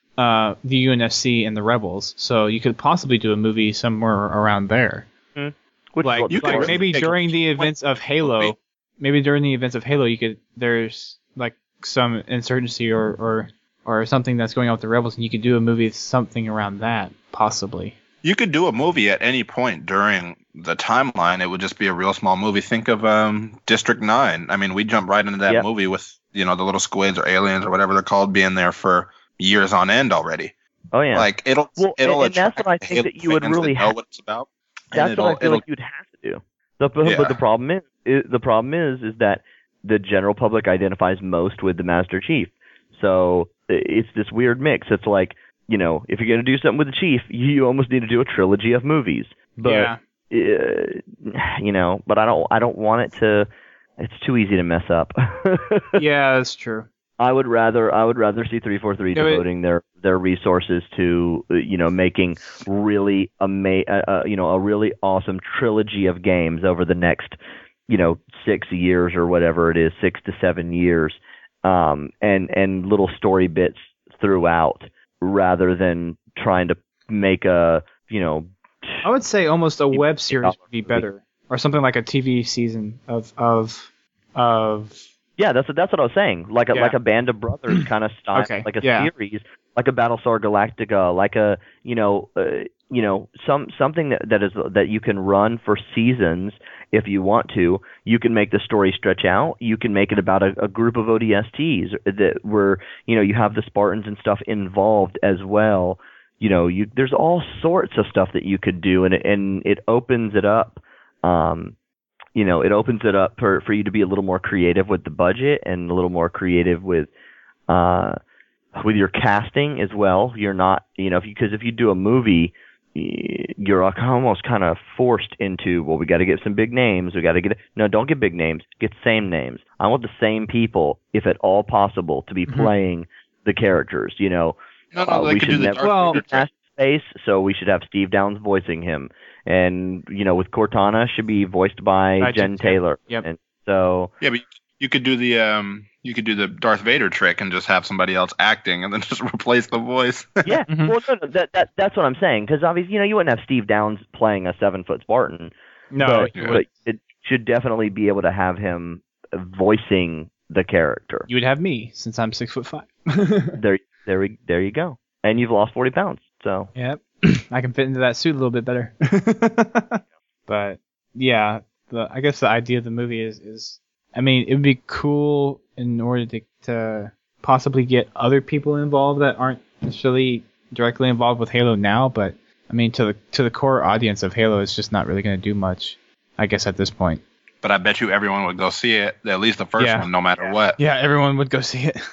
Speaker 2: UNSC and the Rebels, so you could possibly do a movie somewhere around there. Maybe during the events of Halo, there's like some insurgency or something that's going on with the Rebels, and you could do a movie something around that, possibly.
Speaker 3: You could do a movie at any point during the timeline. It would just be a real small movie. Think of District 9. We jumped right into that movie with the little squids or aliens or whatever they're called being there for years on end already.
Speaker 1: Oh yeah.
Speaker 3: Like it'll
Speaker 1: and that's what I think that you would really
Speaker 3: know what it's about.
Speaker 1: That's what I feel like you'd have to do. But the problem is that the general public identifies most with the Master Chief. So it's this weird mix. It's like, if you're going to do something with the Chief, you almost need to do a trilogy of movies. But but I don't want it to. It's too easy to mess up.
Speaker 2: Yeah, that's true.
Speaker 1: I would rather see 343 devoting their resources to making really a really awesome trilogy of games over the next 6 years or whatever it is, 6 to 7 years, and little story bits throughout, rather than trying to make a,
Speaker 2: I would say almost a web series would be better, or something like a TV season of.
Speaker 1: Yeah, that's what I was saying. Like a Band of Brothers kind of style, like a series, like a Battlestar Galactica, like a something that you can run for seasons if you want to. You can make the story stretch out. You can make it about a group of ODSTs that where you have the Spartans and stuff involved as well. There's all sorts of stuff that you could do, and it opens it up. It opens it up for you to be a little more creative with the budget and a little more creative with your casting as well. You're not, because if you do a movie, you're almost kind of forced into, well, we got to get some big names. No, don't get big names. Get same names. I want the same people, if at all possible, to be playing the characters.
Speaker 3: No, they
Speaker 1: we
Speaker 3: could
Speaker 1: should
Speaker 3: do the
Speaker 1: never
Speaker 3: Darth Vader
Speaker 1: cast space, so we should have Steve Downs voicing him. And, with Cortana should be voiced by Jen Taylor.
Speaker 2: Yep.
Speaker 1: And so...
Speaker 3: Yeah, but you could do the Darth Vader trick and just have somebody else acting and then just replace the voice.
Speaker 1: Yeah, well, no, that's what I'm saying. Because obviously, you wouldn't have Steve Downs playing a 7-foot Spartan.
Speaker 2: No.
Speaker 1: But it should definitely be able to have him voicing the character.
Speaker 2: You would have me, since I'm 6'5".
Speaker 1: There you go. And you've lost 40 pounds, so...
Speaker 2: Yep. I can fit into that suit a little bit better. But yeah, I guess the idea of the movie is it would be cool in order to possibly get other people involved that aren't necessarily directly involved with Halo now, but to the core audience of Halo, it's just not really going to do much, I guess, at this point.
Speaker 3: But I bet you everyone would go see it, at least the first one, no matter what.
Speaker 2: Yeah, everyone would go see it.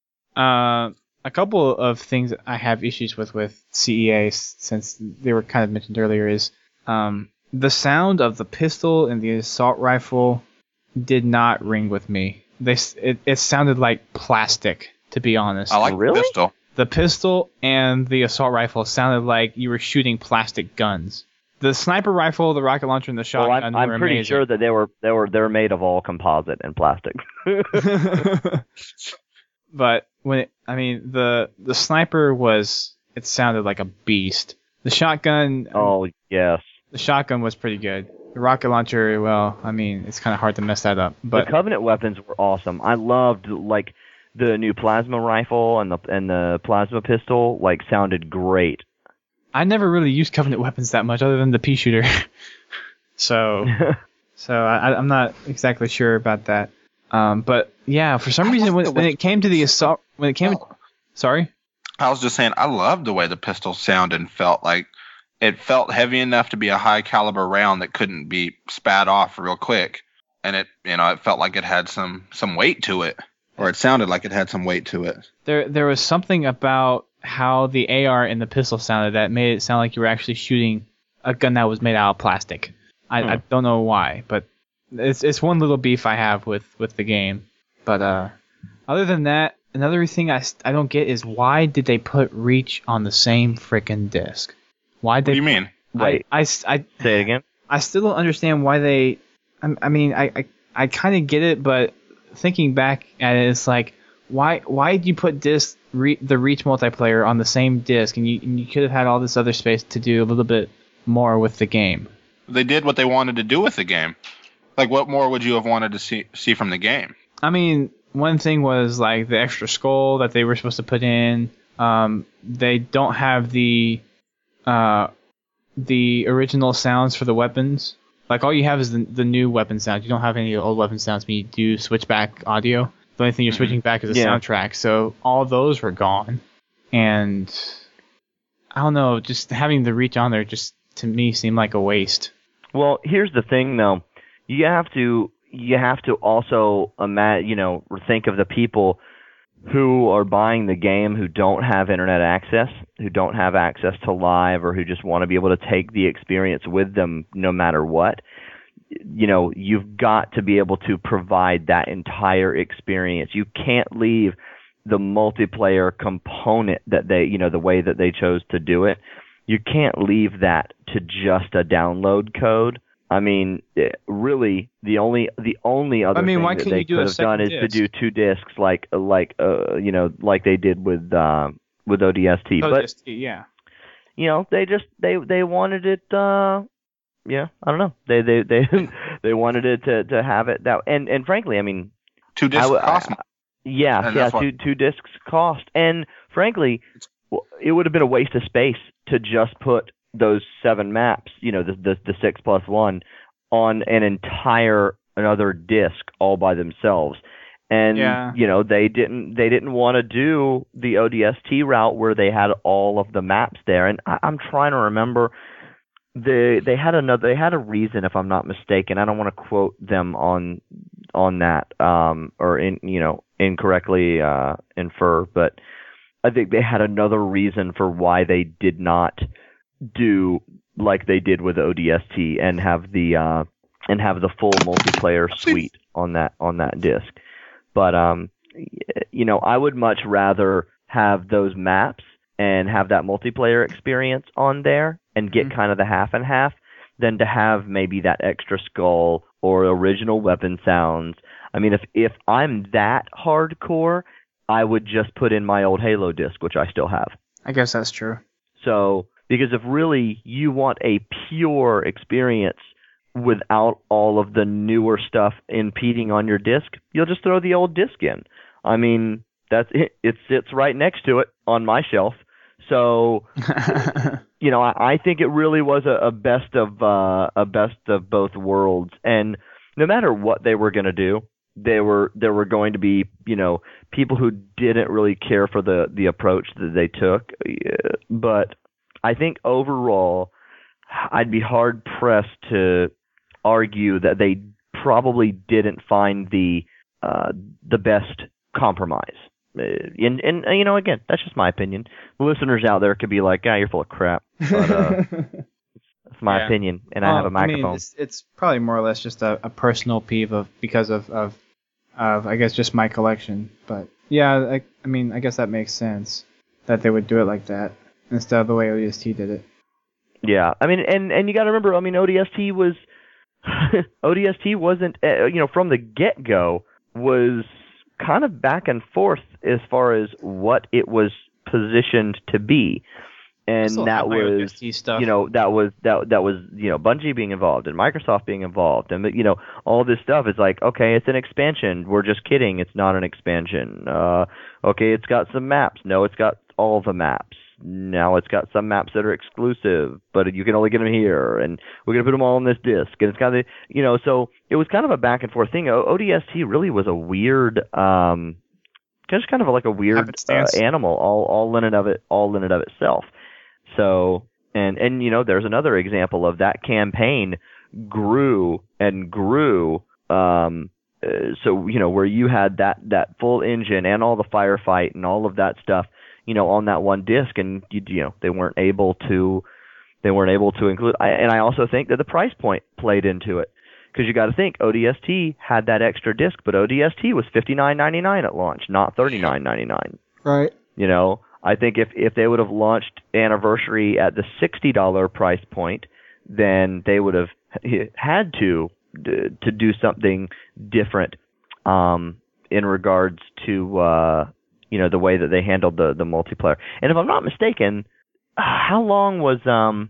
Speaker 2: A couple of things I have issues with CEA, since they were kind of mentioned earlier, is the sound of the pistol and the assault rifle did not ring with me. It sounded like plastic, to be honest.
Speaker 3: I like the pistol.
Speaker 2: The pistol and the assault rifle sounded like you were shooting plastic guns. The sniper rifle, the rocket launcher, and the shotgun were
Speaker 1: I'm pretty
Speaker 2: amazing.
Speaker 1: sure that they're made of all composite and plastic.
Speaker 2: But the sniper it sounded like a beast. The shotgun.
Speaker 1: Oh yes.
Speaker 2: The shotgun was pretty good. The rocket launcher, well, it's kind of hard to mess that up. But
Speaker 1: the Covenant weapons were awesome. I loved the new plasma rifle and the plasma pistol sounded great.
Speaker 2: I never really used Covenant weapons that much, other than the pea shooter. So I'm not exactly sure about that. But yeah, for some reason when it came to the assault, sorry?
Speaker 3: I was just saying, I loved the way the pistol sounded and felt like it felt heavy enough to be a high caliber round that couldn't be spat off real quick. And it felt like it had some weight to it, or it sounded like it had some weight to it.
Speaker 2: There was something about how the AR in the pistol sounded that made it sound like you were actually shooting a gun that was made out of plastic. I don't know why, but it's one little beef I have with the game. But other than that, another thing I don't get is, why did they put Reach on the same frickin' disc? What
Speaker 3: do you mean?
Speaker 1: Right.
Speaker 2: I
Speaker 1: say it again.
Speaker 2: I still don't understand why they. I kind of get it, but thinking back at it, it's like, why did you put the Reach multiplayer on the same disc, and you could have had all this other space to do a little bit more with the game?
Speaker 3: They did what they wanted to do with the game. What more would you have wanted to see from the game?
Speaker 2: One thing was the extra skull that they were supposed to put in. They don't have the original sounds for the weapons. All you have is the new weapon sounds. You don't have any old weapon sounds when you do switch back audio. The only thing you're switching back is the soundtrack. So all those were gone. And I don't know, just having the Reach on there just to me seemed like a waste.
Speaker 1: Well, here's the thing though. You have to also think of the people who are buying the game who don't have internet access, who don't have access to live, or who just want to be able to take the experience with them no matter what. You've got to be able to provide that entire experience. You can't leave the multiplayer component that they, the way that they chose to do it. You can't leave that to just a download code. Really, the only other thing
Speaker 2: why
Speaker 1: that
Speaker 2: can't
Speaker 1: they
Speaker 2: you do
Speaker 1: could
Speaker 2: a
Speaker 1: have done is
Speaker 2: second
Speaker 1: to do two discs, like they did with with ODST.
Speaker 2: ODST, yeah.
Speaker 1: You know, they wanted it. Yeah, I don't know. They wanted it to have it that. And frankly, I mean,
Speaker 3: 2 discs cost more.
Speaker 1: Yeah, two discs cost. And frankly, it would have been a waste of space to just put those 7 maps, you know, the 6+1 on another disc all by themselves. And you know, they didn't want to do the ODST route where they had all of the maps there. And I'm trying to remember, they had a reason, if I'm not mistaken. I don't want to quote them on that or incorrectly infer, but I think they had another reason for why they did not do like they did with ODST and have the full multiplayer suite on that disc. But you know, I would much rather have those maps and have that multiplayer experience on there and get kind of the half and half than to have maybe that extra skull or original weapon sounds. I mean, if I'm that hardcore, I would just put in my old Halo disc, which I still have.
Speaker 2: I guess that's true.
Speaker 1: So, because if really you want a pure experience without all of the newer stuff impeding on your disc, you'll just throw the old disc in. I mean, that's it. It sits right next to it on my shelf. So, you know, I think it really was a best of both worlds. And no matter what they were going to do, there were going to be, you know, people who didn't really care for the approach that they took. But I think overall, I'd be hard pressed to argue that they probably didn't find the best compromise. And you know, again, that's just my opinion. The listeners out there could be like, you're full of crap. But that's my opinion, and I have a microphone.
Speaker 2: I mean, it's probably more or less just a personal peeve because of I guess just my collection. But yeah, I mean, I guess that makes sense that they would do it like that instead of the way ODST did it.
Speaker 1: Yeah, I mean, and you got to remember, I mean, ODST wasn't, you know, from the get-go was kind of back and forth as far as what it was positioned to be. And that was, you know, that was, you know, Bungie being involved and Microsoft being involved, and you know, all this stuff is like, okay, it's an expansion. We're just kidding. It's not an expansion. Okay, it's got some maps. No, it's got all the maps. Now it's got some maps that are exclusive, but you can only get them here, and we're gonna put them all on this disc. And it's got the, you know, so it was kind of a back and forth thing. ODST really was a weird, just kind of like a weird animal, all in and of itself. So, and you know, there's another example of that campaign grew and grew. So, you know, where you had that full engine and all the firefight and all of that stuff, you know, on that one disc, and you know, they weren't able to include. And I also think that the price point played into it, because you got to think ODST had that extra disc, but ODST was $59.99 at launch, not $39.99.
Speaker 4: Right.
Speaker 1: You know, I think if they would have launched Anniversary at the $60 price point, then they would have had to do something different in regards to you know, the way that they handled the multiplayer. And if I'm not mistaken, how long was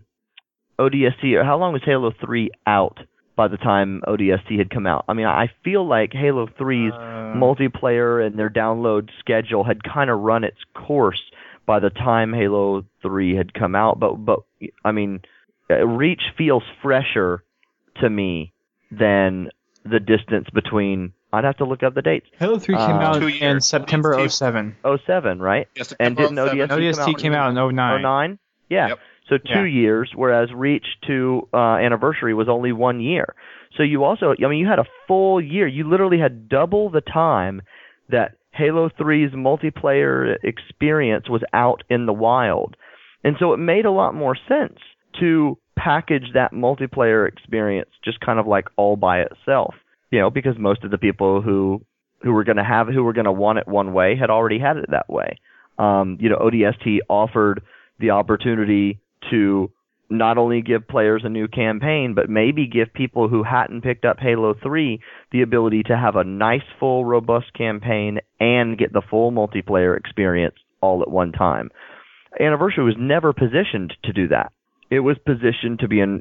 Speaker 1: ODST, or how long was Halo 3 out by the time ODST had come out? I mean, I feel like Halo 3's multiplayer and their download schedule had kind of run its course by the time Halo 3 had come out. But I mean, Reach feels fresher to me than the distance between. I'd have to look up the dates.
Speaker 2: Halo 3 came out in September 07.
Speaker 1: 07, right?
Speaker 3: Yeah,
Speaker 1: and didn't
Speaker 2: ODST came out in 09.
Speaker 1: 09? Yeah. Yep. So 2 years, whereas Reach to Anniversary was only 1 year. So you also, I mean, you had a full year. You literally had double the time that Halo 3's multiplayer experience was out in the wild. And so it made a lot more sense to package that multiplayer experience just kind of like all by itself. You know, because most of the people who were going to want it one way had already had it that way. You know, ODST offered the opportunity to not only give players a new campaign, but maybe give people who hadn't picked up Halo 3 the ability to have a nice, full, robust campaign and get the full multiplayer experience all at one time. Anniversary was never positioned to do that. It was positioned to be an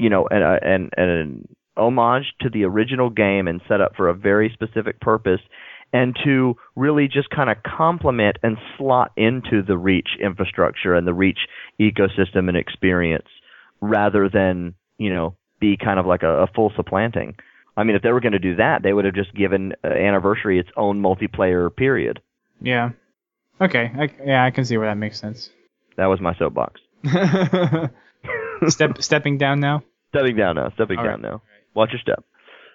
Speaker 1: homage to the original game and set up for a very specific purpose, and to really just kind of complement and slot into the Reach infrastructure and the Reach ecosystem and experience, rather than, be kind of like a full supplanting. I mean, if they were going to do that, they would have just given Anniversary its own multiplayer period.
Speaker 2: Yeah. Okay. I can see where that makes sense.
Speaker 1: That was my soapbox.
Speaker 2: Stepping down now?
Speaker 1: Stepping down now. Watch your step.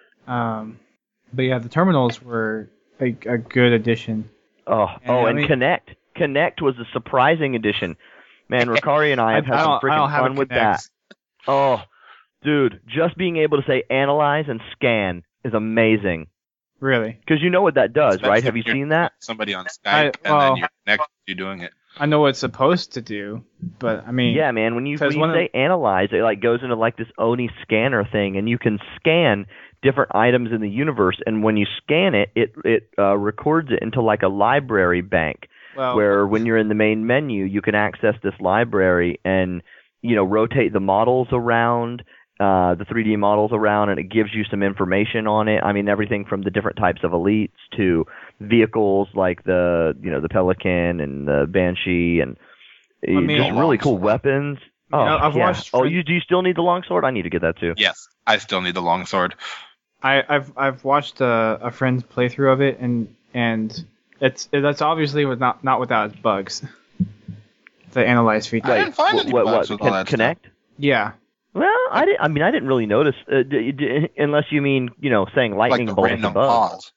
Speaker 2: But yeah, the terminals were a good addition.
Speaker 1: And Connect. Connect was a surprising addition. Man, Ricari and I have had some freaking fun with that. Oh, dude, just being able to say analyze and scan is amazing.
Speaker 2: Really?
Speaker 1: Because you know what that does, right? Have you seen that?
Speaker 3: Somebody on Skype, and then you're connected to you doing it.
Speaker 2: I know what it's supposed to do, but I mean...
Speaker 1: Yeah, man, when you say analyze, it like goes into like this Oni scanner thing, and you can scan different items in the universe, and when you scan it, it records it into like a library bank, where when you're in the main menu, you can access this library and, rotate the models around, the 3D models around, and it gives you some information on it. I mean, everything from the different types of elites to vehicles like the Pelican and the Banshee, and just really cool weapons. Oh,
Speaker 2: I've watched.
Speaker 1: Do you still need the longsword? I need to get that too.
Speaker 3: Yes, I still need the longsword.
Speaker 2: I've watched a friend's playthrough of it, and that's obviously not without its bugs. The analyze feature.
Speaker 3: I didn't find any bugs with all that
Speaker 1: Connect?
Speaker 3: stuff.
Speaker 1: Yeah. Well, I didn't really notice, unless you mean, saying lightning bolt above.
Speaker 3: Pause.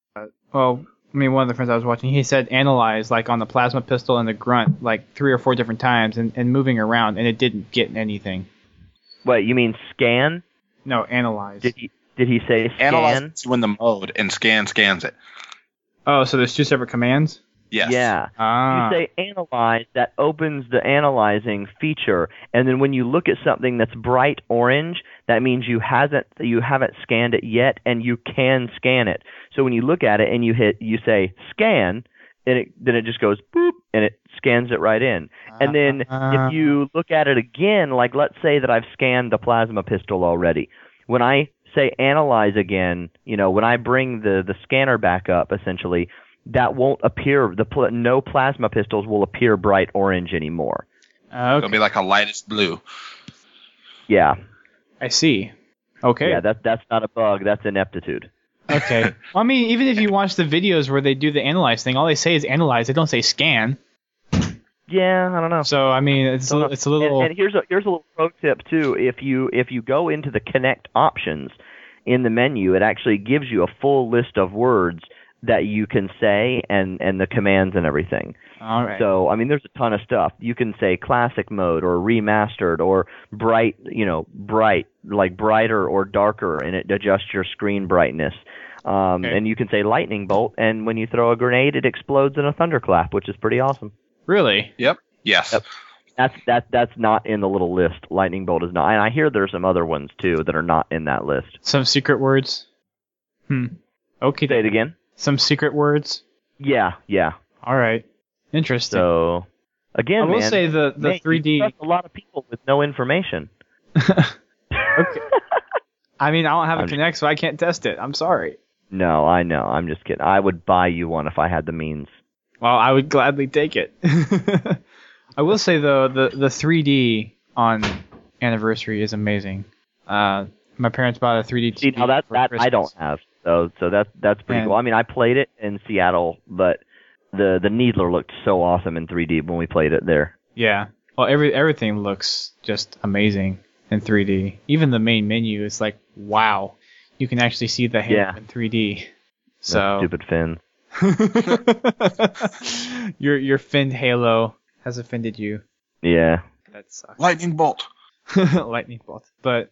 Speaker 2: One of the friends I was watching, he said analyze, like on the plasma pistol and the grunt, like 3 or 4 different times, and moving around, and it didn't get anything.
Speaker 1: Wait, you mean scan?
Speaker 2: No, analyze.
Speaker 1: Did he say scan?
Speaker 3: Analyze you in the mode, and scan scans it.
Speaker 2: Oh, so there's 2 separate commands?
Speaker 3: Yes.
Speaker 1: Yeah. You say analyze, that opens the analyzing feature, and then when you look at something that's bright orange, that means you haven't scanned it yet, and you can scan it. So when you look at it and you say scan, and then it just goes boop, and it scans it right in. And then if you look at it again, like let's say that I've scanned the plasma pistol already, when I say analyze again, when I bring the scanner back up, essentially, that won't appear. No plasma pistols will appear bright orange anymore.
Speaker 2: Okay.
Speaker 3: It'll be like a lightest blue.
Speaker 1: Yeah.
Speaker 2: I see. Okay.
Speaker 1: Yeah, that's not a bug. That's ineptitude.
Speaker 2: Okay. Well, I mean, even if you watch the videos where they do the analyze thing, all they say is analyze. They don't say scan.
Speaker 1: Yeah, I don't know.
Speaker 2: So I mean, it's a little.
Speaker 1: And here's a little pro tip too. If you go into the Connect options in the menu, it actually gives you a full list of words that you can say and the commands and everything.
Speaker 2: All right.
Speaker 1: So, I mean, there's a ton of stuff. You can say classic mode or remastered or bright, like brighter or darker, and it adjusts your screen brightness.
Speaker 2: Okay.
Speaker 1: And you can say lightning bolt, and when you throw a grenade, it explodes in a thunderclap, which is pretty awesome.
Speaker 2: Really?
Speaker 3: Yep. Yes.
Speaker 1: Yep. That's not in the little list. Lightning bolt is not. And I hear there's some other ones, too, that are not in that list.
Speaker 2: Some secret words? Okay.
Speaker 1: Say it again.
Speaker 2: Some secret words?
Speaker 1: Yeah.
Speaker 2: All right. Interesting.
Speaker 1: So, again,
Speaker 2: I will say the 3D.
Speaker 1: You trust a lot of people with no information.
Speaker 2: Okay. I mean, I don't have a Kinect, so I can't test it. I'm sorry.
Speaker 1: No, I know. I'm just kidding. I would buy you one if I had the means.
Speaker 2: Well, I would gladly take it. I will say, though, the 3D on Anniversary is amazing. My parents bought a 3D TV.
Speaker 1: See, now that I don't have. So that's pretty cool. I mean, I played it in Seattle, but the Needler looked so awesome in 3D when we played it there.
Speaker 2: Yeah. Well, everything looks just amazing in 3D. Even the main menu is like, wow. You can actually see the Halo in 3D. So
Speaker 1: that stupid fin.
Speaker 2: Your finned Halo has offended you.
Speaker 1: Yeah.
Speaker 2: That sucks.
Speaker 3: Lightning bolt.
Speaker 2: Lightning bolt. But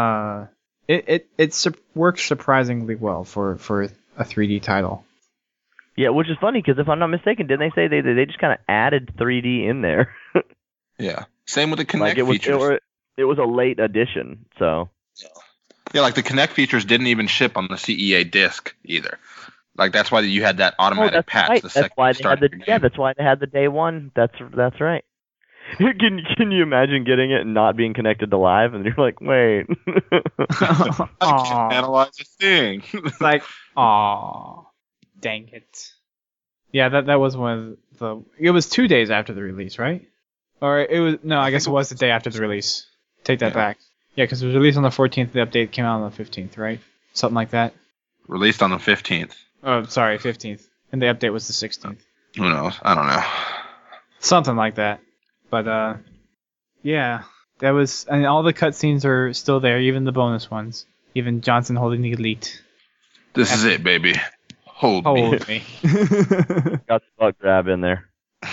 Speaker 2: it works surprisingly well for a 3D title.
Speaker 1: Yeah, which is funny because if I'm not mistaken, didn't they say they just kind of added 3D in there?
Speaker 3: Yeah. Same with the Kinect
Speaker 1: like
Speaker 3: features.
Speaker 1: It was a late addition, so.
Speaker 3: Yeah, like the Kinect features didn't even ship on the CEA disc either. Like that's why you had that automatic patch
Speaker 1: right.
Speaker 3: the second you started your game.
Speaker 1: Yeah, that's why they had the day one. That's right. Can you imagine getting it and not being connected to live, and you're like, wait.
Speaker 3: I can't analyze a thing.
Speaker 2: It's like, aw, dang it. Yeah, that was one of the. It was 2 days after the release, right? Or it was I guess it was the day after the release. Take that back. Yeah, because it was released on the 14th. The update came out on the 15th, right? Something like that.
Speaker 3: Released on the 15th.
Speaker 2: Oh, sorry, 15th, and the update was the 16th.
Speaker 3: Who knows? I don't know.
Speaker 2: Something like that. But yeah, that was, and all the cutscenes are still there, even the bonus ones. Even Johnson holding the elite.
Speaker 3: This is it, baby. Hold me.
Speaker 2: me.
Speaker 1: Got the bug grab in there.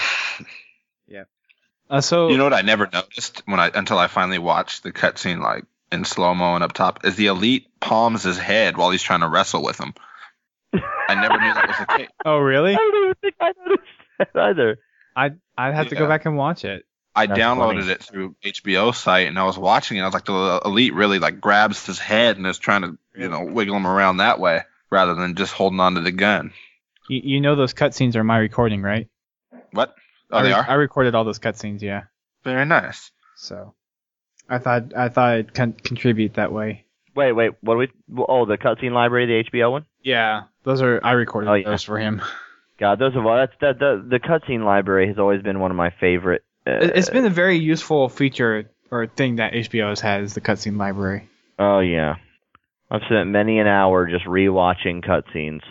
Speaker 2: Yeah. So
Speaker 3: You know what I never noticed until I finally watched the cutscene like in slow mo and up top is the elite palms his head while he's trying to wrestle with him. I never knew that was the case.
Speaker 2: Oh, really?
Speaker 1: I don't even think I noticed that either.
Speaker 2: I'd have to go back and watch it.
Speaker 3: I
Speaker 1: That's
Speaker 3: downloaded
Speaker 1: funny.
Speaker 3: it through HBO site and I was watching it. I was like, the elite really like grabs his head and is trying to wiggle him around that way rather than just holding onto the gun.
Speaker 2: You know those cutscenes are my recording, right?
Speaker 3: What? Oh, they are?
Speaker 2: I recorded all those cutscenes, yeah.
Speaker 3: Very nice.
Speaker 2: So I thought I'd contribute that way.
Speaker 1: Wait, what do we? Oh, the cutscene library, the HBO one.
Speaker 2: Yeah, I recorded those for him.
Speaker 1: God, those are the cutscene library has always been one of my favorite.
Speaker 2: It's been a very useful feature or thing that HBO has had, is the cutscene library.
Speaker 1: Oh yeah, I've spent many an hour just rewatching cutscenes.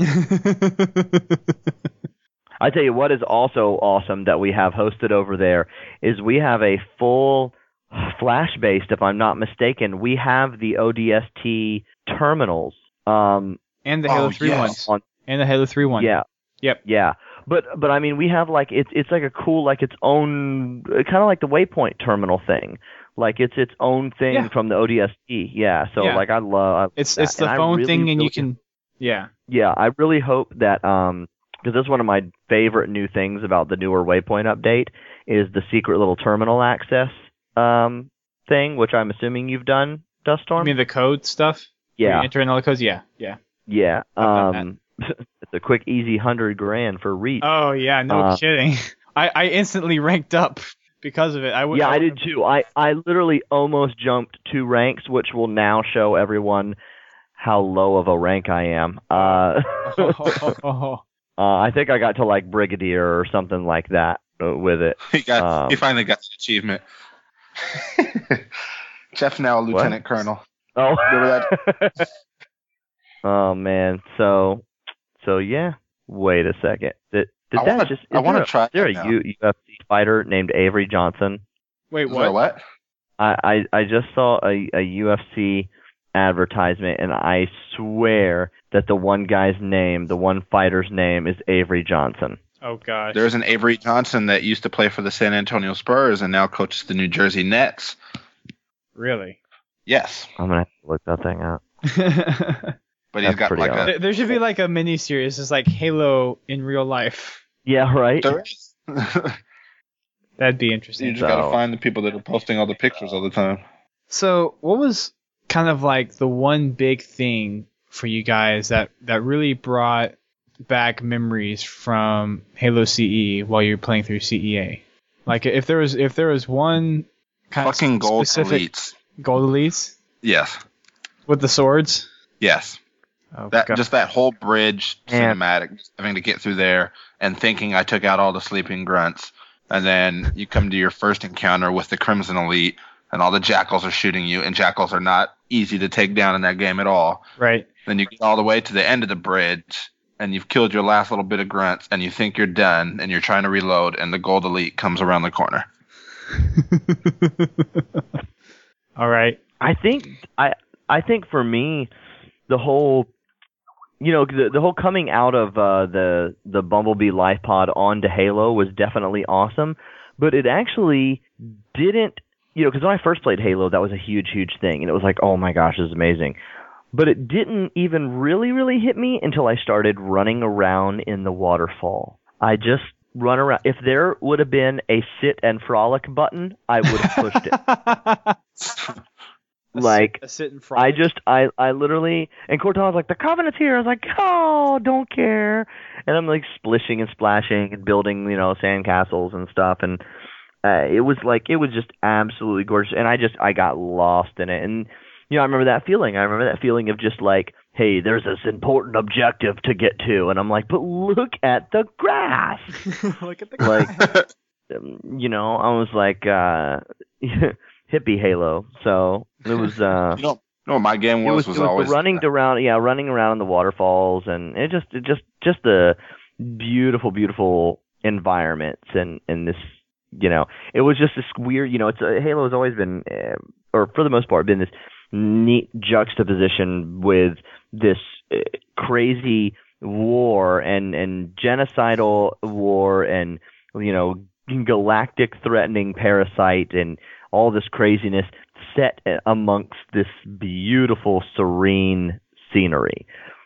Speaker 1: I tell you what is also awesome that we have hosted over there is we have a full Flash-based, if I'm not mistaken, we have the ODST terminals.
Speaker 2: And the Halo 3 ones. And the Halo 3 one.
Speaker 1: Yeah.
Speaker 2: Yep.
Speaker 1: Yeah. But I mean, we have like it's like a cool, like its own, kind of like the Waypoint terminal thing. Like it's its own thing from the ODST. Yeah. So like I love
Speaker 2: it's
Speaker 1: that.
Speaker 2: the phone thing, and you can Yeah, I really hope that because this is one of my favorite new things about the newer Waypoint update is the secret little terminal access thing, which I'm assuming you've done, Duststorm. You mean the code stuff?
Speaker 1: Yeah.
Speaker 2: Entering all the codes? Yeah.
Speaker 1: Yeah. It's a quick, easy $100,000 for Reach.
Speaker 2: Oh yeah, no kidding. I instantly ranked up because of it.
Speaker 1: I did too. I literally almost jumped 2 ranks, which will now show everyone how low of a rank I am. I think I got to like Brigadier or something like that with it.
Speaker 3: He finally got the achievement. Jeff now a lieutenant colonel.
Speaker 1: Oh,
Speaker 3: remember that?
Speaker 1: Oh man. So yeah. Wait a second. Is there a UFC fighter named Avery Johnson?
Speaker 2: Wait,
Speaker 3: what?
Speaker 1: I just saw a UFC advertisement, and I swear that the one fighter's name is Avery Johnson.
Speaker 2: Oh gosh.
Speaker 3: There's an Avery Johnson that used to play for the San Antonio Spurs and now coaches the New Jersey Nets.
Speaker 2: Really?
Speaker 3: Yes.
Speaker 1: I'm gonna have to look that thing up.
Speaker 3: But he's got like
Speaker 2: a... There should be like a mini series. It's like Halo in real life.
Speaker 1: Yeah, right.
Speaker 3: There is.
Speaker 2: That'd be interesting.
Speaker 3: You just gotta find the people that are posting all the pictures all the time.
Speaker 2: So, what was kind of like the one big thing for you guys that really brought back memories from Halo CE while you're playing through CEA? Like, if there was one kind
Speaker 3: fucking
Speaker 2: of
Speaker 3: gold
Speaker 2: specific
Speaker 3: elites.
Speaker 2: Gold elites?
Speaker 3: Yes.
Speaker 2: With the swords?
Speaker 3: Yes.
Speaker 2: Oh,
Speaker 3: just that whole bridge cinematic, having to get through there and thinking I took out all the sleeping grunts, and then you come to your first encounter with the Crimson Elite, and all the jackals are shooting you, and jackals are not easy to take down in that game at all.
Speaker 2: Right.
Speaker 3: Then you get all the way to the end of the bridge, and you've killed your last little bit of grunts, and you think you're done, and you're trying to reload, and the Gold Elite comes around the corner.
Speaker 2: All right.
Speaker 1: I think for me, the whole, the whole coming out of the Bumblebee Life Pod onto Halo was definitely awesome, but it actually didn't, because when I first played Halo, that was a huge, huge thing, and it was like, oh my gosh, this is amazing. But it didn't even really, really hit me until I started running around in the waterfall. I just run around. If there would have been a sit and frolic button, I would have pushed it. like,
Speaker 2: sit in front.
Speaker 1: I literally, and Cortana's like, the Covenant's here. I was like, oh, don't care. And I'm like splishing and splashing and building, sandcastles and stuff. And it was just absolutely gorgeous. And I got lost in it. And, I remember that feeling. I remember that feeling of just like, hey, there's this important objective to get to. And I'm like, but look at the grass.
Speaker 2: Look at the grass.
Speaker 1: Like, I was like, hippie Halo. So it was,
Speaker 3: my game was always
Speaker 1: running around in the waterfalls, and it just the beautiful environments and this, it was just this weird, Halo has always been, or for the most part, been this neat juxtaposition with this crazy war and genocidal war and, galactic threatening parasite and all this craziness set amongst this beautiful, serene scenery.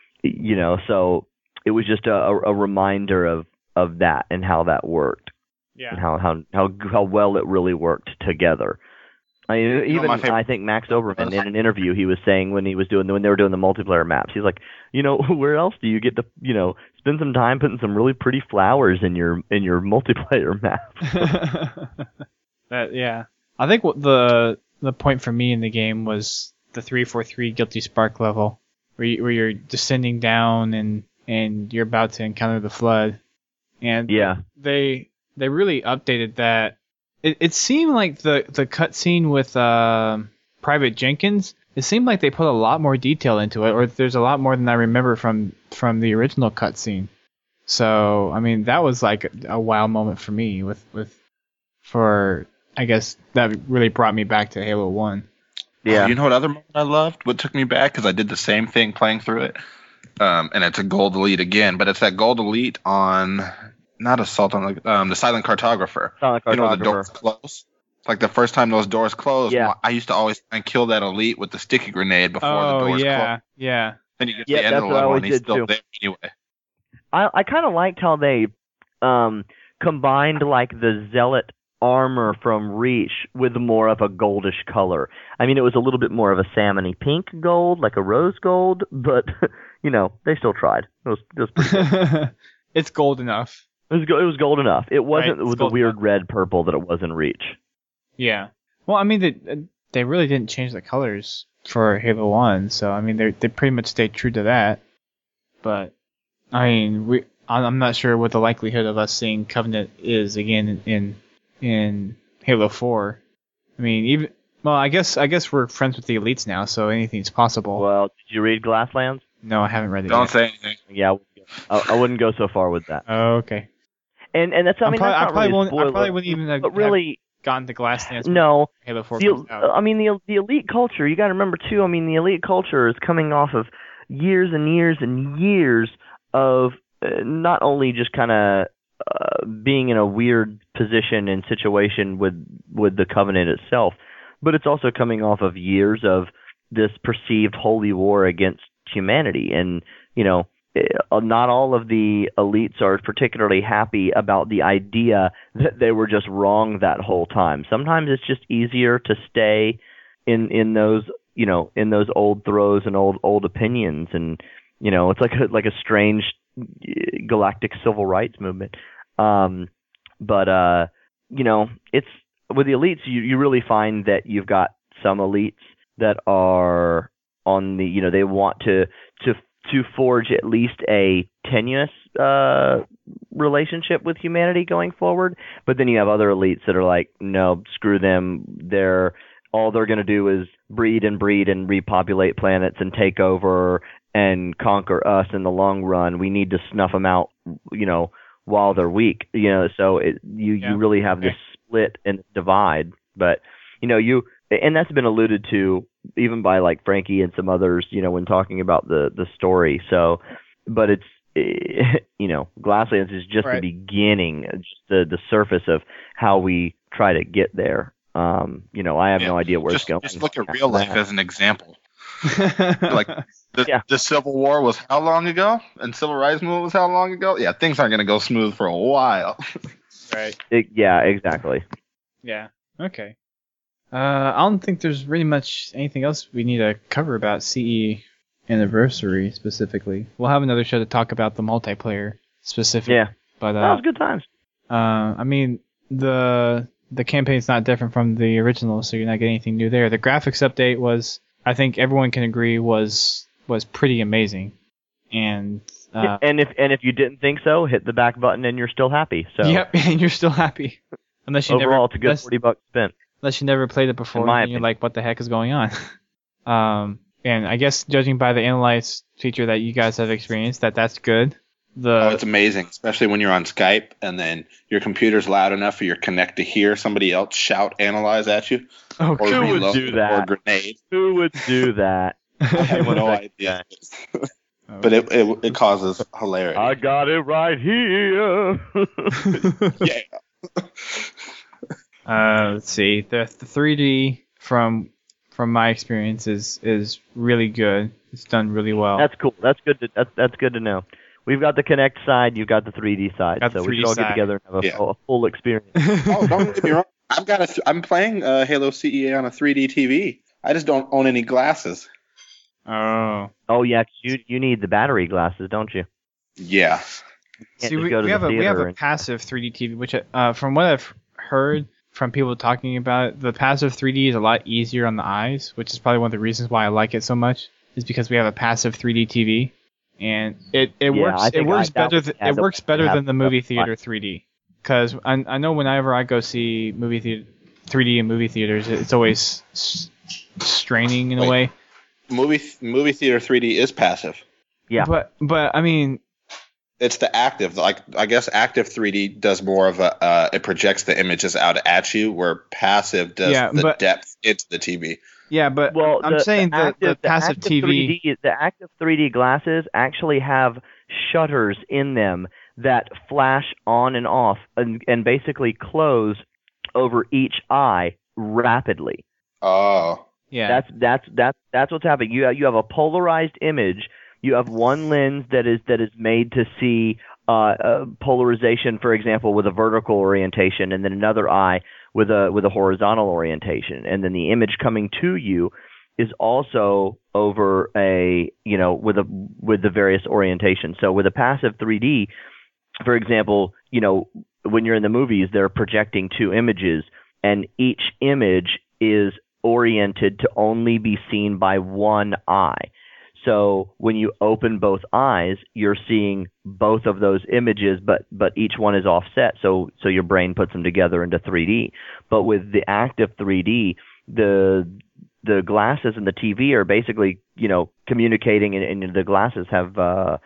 Speaker 1: So it was just a reminder of that and how that worked.
Speaker 2: Yeah.
Speaker 1: And how well it really worked together. I mean, I think Max Overman in an interview, he was saying when they were doing the multiplayer maps, he's like, where else do you get to, spend some time putting some really pretty flowers in your multiplayer map?
Speaker 2: Yeah. I think what the point for me in the game was the 343 Guilty Spark level, where you're descending down and you're about to encounter the flood, and
Speaker 1: yeah,
Speaker 2: they really updated that. It seemed like the cutscene with Private Jenkins, it seemed like they put a lot more detail into it, or there's a lot more than I remember from the original cutscene. So I mean, that was like a wow moment for me for I guess that really brought me back to Halo 1.
Speaker 1: Yeah.
Speaker 3: You know what other moment I loved? What took me back? Because I did the same thing playing through it. And it's a gold elite again, but it's that gold elite on, not Assault on the Silent Cartographer. The doors close. Like the first time those doors closed, I used to always try and kill that elite with the sticky grenade before the doors closed.
Speaker 2: Yeah.
Speaker 3: Then you get to the end of the level and he's still there anyway.
Speaker 1: I kind of liked how they combined like the Zealot armor from Reach with more of a goldish color. I mean, it was a little bit more of a salmony pink gold, like a rose gold, but they still tried. It was pretty good.
Speaker 2: It's gold enough.
Speaker 1: It was gold enough. It wasn't
Speaker 2: right,
Speaker 1: with the weird red purple that it was in Reach.
Speaker 2: Yeah. Well, I mean, they really didn't change the colors for Halo 1, so I mean, they pretty much stayed true to that. But I mean, I'm not sure what the likelihood of us seeing Covenant is again in Halo 4. I mean, I guess we're friends with the elites now, so anything's possible.
Speaker 1: Well, did you read Glasslands?
Speaker 2: No, I haven't read it.
Speaker 3: Don't say anything.
Speaker 1: Yeah, I wouldn't go so far with that.
Speaker 2: Oh, okay.
Speaker 1: And that's I probably
Speaker 2: wouldn't even have gotten to Glasslands.
Speaker 1: No,
Speaker 2: Halo 4 comes out.
Speaker 1: I mean the elite culture. You got to remember too. I mean the elite culture is coming off of years and years and years of not only just kind of being in a weird position and situation with the Covenant itself, but it's also coming off of years of this perceived holy war against humanity. And not all of the elites are particularly happy about the idea that they were just wrong that whole time. Sometimes it's just easier to stay in those in those old throws and old opinions, and it's like a strange galactic civil rights movement. But it's with the elites, you really find that you've got some elites that are on the, they want to forge at least a tenuous relationship with humanity going forward. But then you have other elites that are like, no, screw them. All they're going to do is breed and repopulate planets and take over and conquer us in the long run. We need to snuff them out, while they're weak. So you really have this split and divide. But and that's been alluded to even by like Frankie and some others, when talking about the story. So, but it's Glasslands is just the beginning, just the surface of how we try to get there. I have no idea where it's going.
Speaker 3: Just look at real life as an example. Like the Civil War was how long ago, and Civil Rights Movement was how long ago? Yeah, things aren't going to go smooth for a while.
Speaker 2: Right.
Speaker 1: Yeah, exactly.
Speaker 2: Yeah. Okay. I don't think there's really much anything else we need to cover about CE Anniversary specifically. We'll have another show to talk about the multiplayer specifically.
Speaker 1: Yeah,
Speaker 2: but
Speaker 1: that was good times.
Speaker 2: I mean, the campaign's not different from the original, so you're not getting anything new there. The graphics update was, I think everyone can agree, was pretty amazing. And
Speaker 1: if you didn't think so, hit the back button and you're still happy. So
Speaker 2: yep, and you're still happy. Unless you
Speaker 1: overall, it's a good $40 spent.
Speaker 2: Unless you never played it before, and you're like, what the heck is going on? And I guess judging by the Analyze feature that you guys have experienced, that's good.
Speaker 3: It's amazing, especially when you're on Skype and then your computer's loud enough for your Connect to hear somebody else shout Analyze at you.
Speaker 1: Oh,
Speaker 3: or
Speaker 1: who would do that?
Speaker 3: Or grenade.
Speaker 1: Who would do that?
Speaker 3: I have no idea. But it causes hilarity.
Speaker 1: I got it right here.
Speaker 3: Yeah.
Speaker 2: Let's see. The 3D from my experience is really good. It's done really well.
Speaker 1: That's cool. That's good. That's good to know. We've got the Connect side. You've got the 3D side. So we should all get together and have a full experience.
Speaker 3: Oh, don't get me wrong. I'm playing Halo CEA on a 3D TV. I just don't own any glasses.
Speaker 2: Oh.
Speaker 1: Oh yeah. You need the battery glasses, don't you?
Speaker 3: Yeah.
Speaker 2: See, we have a passive 3D TV, which from what I've heard from people talking about it, the passive 3D is a lot easier on the eyes, which is probably one of the reasons why I like it so much, is because we have a passive 3D TV, and it works better than the movie theater 3D. Because I know whenever I go see 3D in movie theaters, it's always straining in a way.
Speaker 3: Movie theater 3D is passive.
Speaker 1: Yeah.
Speaker 2: But I mean,
Speaker 3: it's the active. Like, I guess active 3D does more of it projects the images out at you, where passive does the depth into the TV.
Speaker 2: Yeah, but I'm saying the passive TV.
Speaker 1: The active 3D glasses actually have shutters in them that flash on and off and basically close over each eye rapidly.
Speaker 3: Oh.
Speaker 2: Yeah.
Speaker 1: That's what's happening. You have a polarized image. You have one lens that is made to see polarization, for example, with a vertical orientation, and then another eye with a horizontal orientation, and then the image coming to you is also over with the various orientations. So with a passive 3D, for example, when you're in the movies, they're projecting two images, and each image is oriented to only be seen by one eye. So when you open both eyes, you're seeing both of those images, but each one is offset. So your brain puts them together into 3D. But with the active 3D, the glasses and the TV are basically communicating, and the glasses have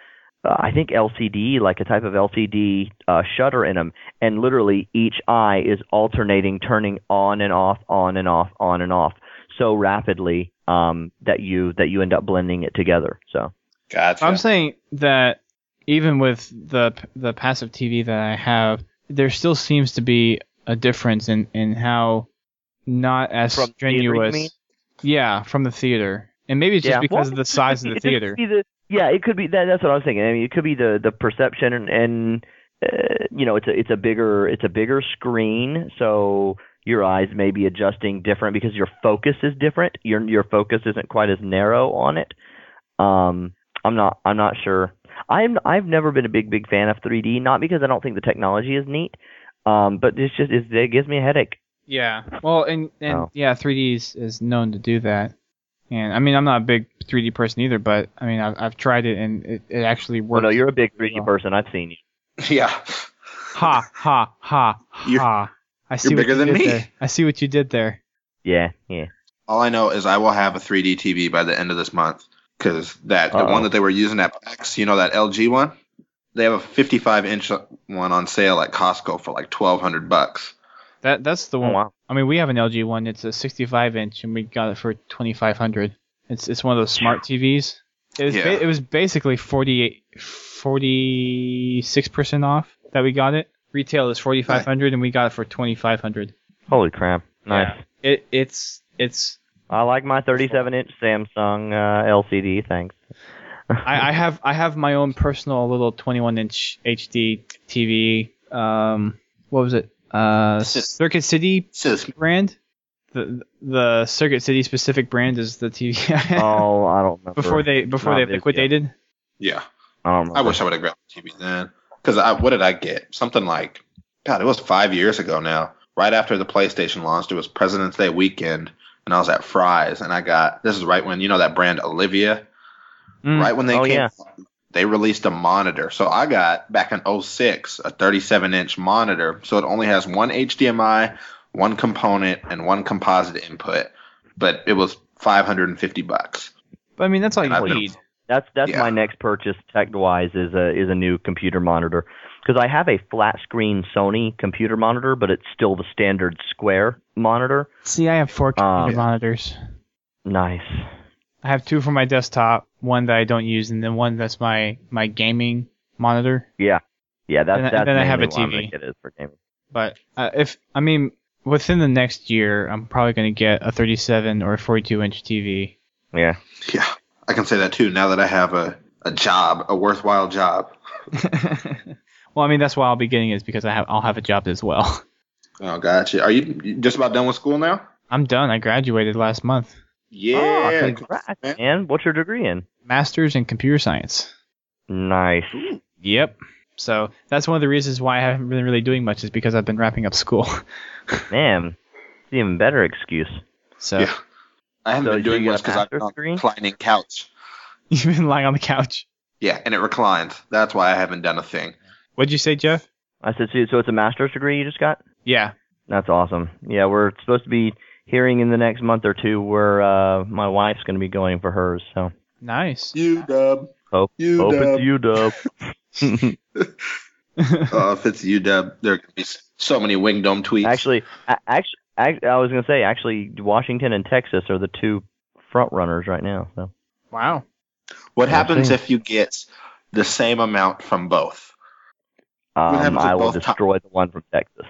Speaker 1: I think LCD, like a type of LCD shutter in them, and literally each eye is alternating, turning on and off, on and off, on and off, so rapidly that you end up blending it together. So,
Speaker 3: gotcha.
Speaker 2: I'm saying that even with the passive TV that I have, there still seems to be a difference in how not as
Speaker 1: from
Speaker 2: strenuous.
Speaker 1: Theater,
Speaker 2: yeah, from the theater, and maybe it's just because of the size of the theater.
Speaker 1: It could be that. That's what I was thinking. I mean, it could be the perception, and it's a bigger screen, so your eyes may be adjusting different because your focus is different. Your focus isn't quite as narrow on it. I'm not sure. I've never been a big fan of 3D, not because I don't think the technology is neat, but it gives me a headache.
Speaker 2: Yeah. Well, and 3D is known to do that. And I mean, I'm not a big 3D person either, but I mean, I've tried it and it actually works.
Speaker 1: Well, no, you're a big 3D person. I've seen you.
Speaker 3: Yeah.
Speaker 2: Ha ha ha ha.
Speaker 3: You're bigger than me.
Speaker 2: There. I see what you did there.
Speaker 1: Yeah.
Speaker 3: All I know is I will have a 3D TV by the end of this month, because the one that they were using at PAX, that LG one, they have a 55-inch one on sale at Costco for like $1,200.
Speaker 2: That's the one.
Speaker 1: Oh, wow.
Speaker 2: I mean, we have an LG one. It's a 65-inch, and we got it for $2,500. It's one of those smart TVs. It was basically 46% off that we got it. Retail is $4,500, and we got it for $2,500.
Speaker 1: Holy crap! Nice.
Speaker 2: Yeah. It's.
Speaker 1: I like my 37-inch Samsung LCD. Thanks.
Speaker 2: I have my own personal little 21-inch HD TV. What was it? Circuit City brand. the Circuit City specific brand is the TV.
Speaker 1: Oh, I don't remember.
Speaker 2: before they liquidated.
Speaker 3: Yeah.
Speaker 1: I don't remember.
Speaker 3: I wish I would have grabbed the TV then. Because what did I get? Something like, God, it was 5 years ago now. Right after the PlayStation launched, it was President's Day weekend, and I was at Fry's, and I got, this is right when, that brand Olivia? Right when they came, they released a monitor. So I got, back in 2006, a 37-inch monitor. So it only has one HDMI, one component, and one composite input. But it was $550.
Speaker 2: But I mean, that's all you need.
Speaker 1: That's my next purchase tech-wise is a new computer monitor. Because I have a flat-screen Sony computer monitor, but it's still the standard square monitor.
Speaker 2: See, I have 4 computer monitors.
Speaker 1: Nice.
Speaker 2: I have 2 for my desktop, one that I don't use, and then one that's my gaming monitor.
Speaker 1: Yeah, that's
Speaker 2: and then I have a
Speaker 1: TV.
Speaker 2: TV.
Speaker 1: It is for gaming.
Speaker 2: But within the next year, I'm probably going to get a 37 or a 42-inch TV.
Speaker 1: Yeah.
Speaker 3: Yeah, I can say that too. Now that I have a job, a worthwhile job.
Speaker 2: Well, I mean, that's why I'll be getting it, is because I'll have a job as well.
Speaker 3: Oh, gotcha. Are you just about done with school now?
Speaker 2: I'm done. I graduated last month.
Speaker 3: Yeah.
Speaker 1: Oh, congrats, man. What's your degree in?
Speaker 2: Master's in computer science.
Speaker 1: Nice.
Speaker 2: Yep. So that's one of the reasons why I haven't been really doing much, is because I've been wrapping up school.
Speaker 1: Man, it's an even better excuse.
Speaker 2: So
Speaker 3: yeah. I haven't been doing
Speaker 1: you
Speaker 3: much because I'm on a reclining couch.
Speaker 2: You've been lying on the couch.
Speaker 3: Yeah, and it reclines. That's why I haven't done a thing.
Speaker 2: What'd you say, Jeff?
Speaker 1: I said, so it's a master's degree you just got?
Speaker 2: Yeah.
Speaker 1: That's awesome. Yeah, we're supposed to be hearing in the next month or two where my wife's going to be going for hers. So
Speaker 2: nice.
Speaker 3: UW.
Speaker 1: Hope it's UW.
Speaker 3: If it's UW, there are going to be so many Wingdome tweets.
Speaker 1: Actually, I was going to say, Washington and Texas are the 2 front runners right now. So.
Speaker 2: Wow.
Speaker 3: What happens if you get the same amount from both?
Speaker 1: I will destroy the one from Texas.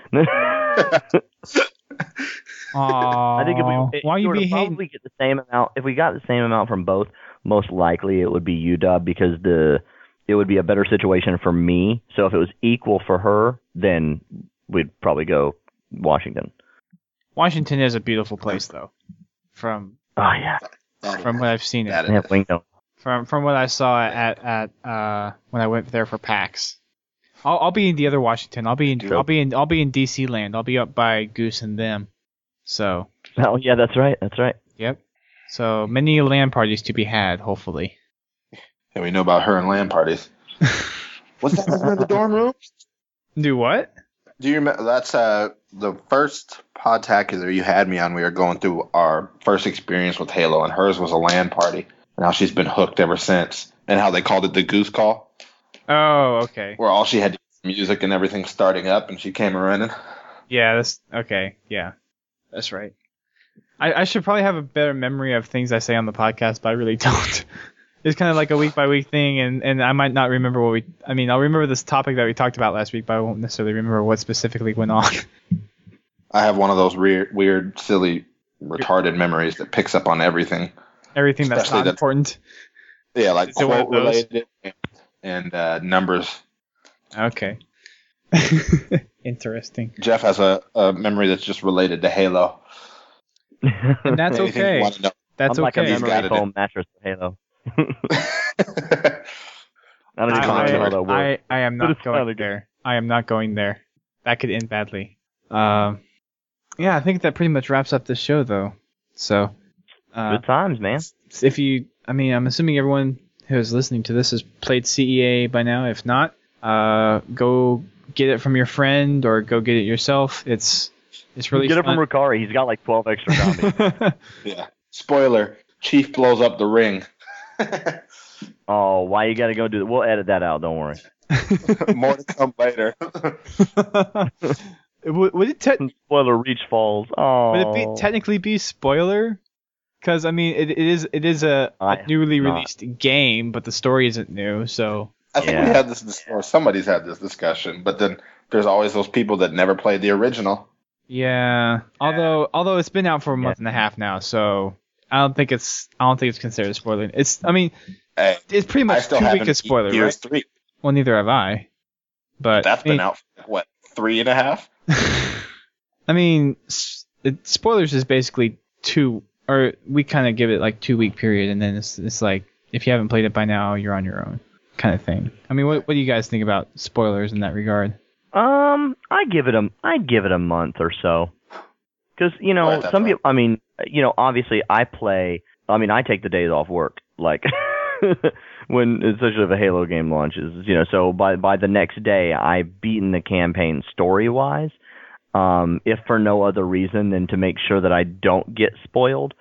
Speaker 1: I think if we probably get the same amount, if we got the same amount from both, most likely it would be UW, because it would be a better situation for me. So if it was equal for her, then we'd probably go Washington.
Speaker 2: Washington is a beautiful place, though. From what I've seen, from what I saw at when I went there for PAX. I'll be in the other Washington. I'll be in DC land. I'll be up by Goose and them. So.
Speaker 1: Oh yeah, that's right.
Speaker 2: Yep. So many LAN parties to be had, hopefully.
Speaker 3: Yeah, we know about her and LAN parties. What's that in the dorm room?
Speaker 2: Do what?
Speaker 3: Do you remember? That's the first podtacular you had me on. We were going through our first experience with Halo, and hers was a LAN party. And how she's been hooked ever since, and how they called it the Goose Call.
Speaker 2: Oh, okay.
Speaker 3: Where all she had to do was music and everything starting up, and she came running.
Speaker 2: Yeah, that's okay. Yeah, that's right. I should probably have a better memory of things I say on the podcast, but I really don't. It's kind of like a week by week thing, and I might not remember I'll remember this topic that we talked about last week, but I won't necessarily remember what specifically went on.
Speaker 3: I have one of those weird, silly, retarded memories that picks up on everything.
Speaker 2: Everything that's not important.
Speaker 3: Yeah, like quote related and numbers.
Speaker 2: Okay. Interesting.
Speaker 3: Jeff has a memory that's just related to Halo.
Speaker 2: And that's okay. That's
Speaker 1: I'm
Speaker 2: okay.
Speaker 1: Like a memory foam mattress for Halo.
Speaker 2: I am not going there. I am not going there. That could end badly. Yeah, I think that pretty much wraps up this show, though. So.
Speaker 1: Good times, man.
Speaker 2: I'm assuming everyone who is listening to this has played CEA by now. If not, go get it from your friend or go get it yourself. It's really
Speaker 1: get
Speaker 2: fun.
Speaker 1: It from Ricari. He's got like 12 extra zombies.
Speaker 3: Yeah. Spoiler: Chief blows up the ring.
Speaker 1: Oh, why you gotta go do that? We'll edit that out. Don't worry.
Speaker 3: More to come later.
Speaker 2: Would it
Speaker 1: spoiler Reach Falls? Oh.
Speaker 2: Would it technically be spoiler? Because it is a newly released game, but the story isn't new. So
Speaker 3: I think we had this, or somebody's had this discussion. But then there's always those people that never played the original.
Speaker 2: Yeah. Although it's been out for a month and a half now, so I don't think it's considered a spoiler. It's pretty much 2 weeks of spoiler, right?
Speaker 3: 3.
Speaker 2: Well, neither have I. But
Speaker 3: that's been out for, 3.5?
Speaker 2: spoilers is basically or we kind of give it like 2-week period, and then it's like if you haven't played it by now, you're on your own kind of thing. I mean, what do you guys think about spoilers in that regard?
Speaker 1: I'd give it a month or so, because some people. I mean, obviously I take the days off work, like when especially if a Halo game launches. So by the next day I've beaten the campaign story wise. If for no other reason than to make sure that I don't get spoiled.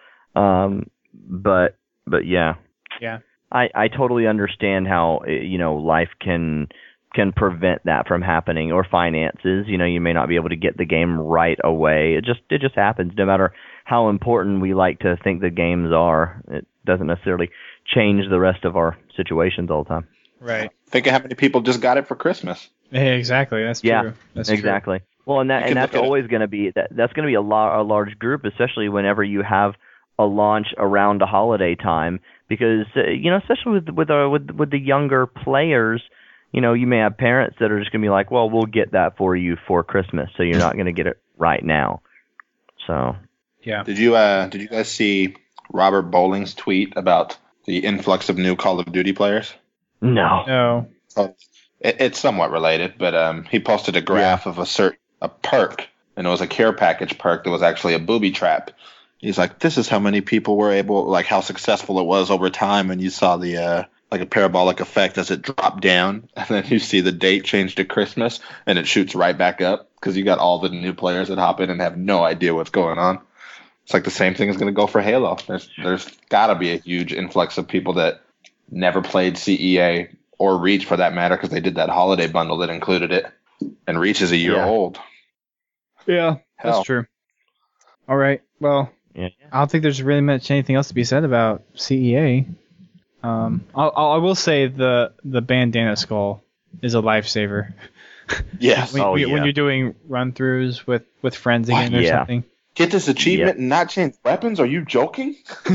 Speaker 1: But yeah.
Speaker 2: Yeah.
Speaker 1: I totally understand how life can prevent that from happening, or finances. You may not be able to get the game right away. It just happens. No matter how important we like to think the games are, it doesn't necessarily change the rest of our situations all the time.
Speaker 2: Right.
Speaker 3: Think of how many people just got it for Christmas.
Speaker 2: Yeah, exactly. That's true.
Speaker 1: Yeah,
Speaker 2: that's
Speaker 1: exactly. True. Well, that's always going to be that's going to be a large group, especially whenever you have a launch around a holiday time, because especially with the younger players, you may have parents that are just going to be like, well, we'll get that for you for Christmas, so you're not going to get it right now. So
Speaker 2: yeah.
Speaker 3: Did you guys see Robert Bowling's tweet about the influx of new Call of Duty players?
Speaker 2: No.
Speaker 3: Oh, it's somewhat related, but he posted a graph of a perk, and it was a care package perk that was actually a booby trap. He's like, this is how many people were able, like how successful it was over time, and you saw the like a parabolic effect as it dropped down, and then you see the date change to Christmas, and it shoots right back up because you got all the new players that hop in and have no idea what's going on. It's like the same thing is going to go for Halo. There's got to be a huge influx of people that never played CEA or Reach for that matter, because they did that holiday bundle that included it, and Reach is a year old.
Speaker 2: Yeah, that's true. All right, well, I don't think there's really much anything else to be said about CEA. I will say the bandana skull is a lifesaver.
Speaker 3: Yes.
Speaker 2: when you're doing run-throughs with friends again or something.
Speaker 3: Get this achievement and not change weapons? Are you joking?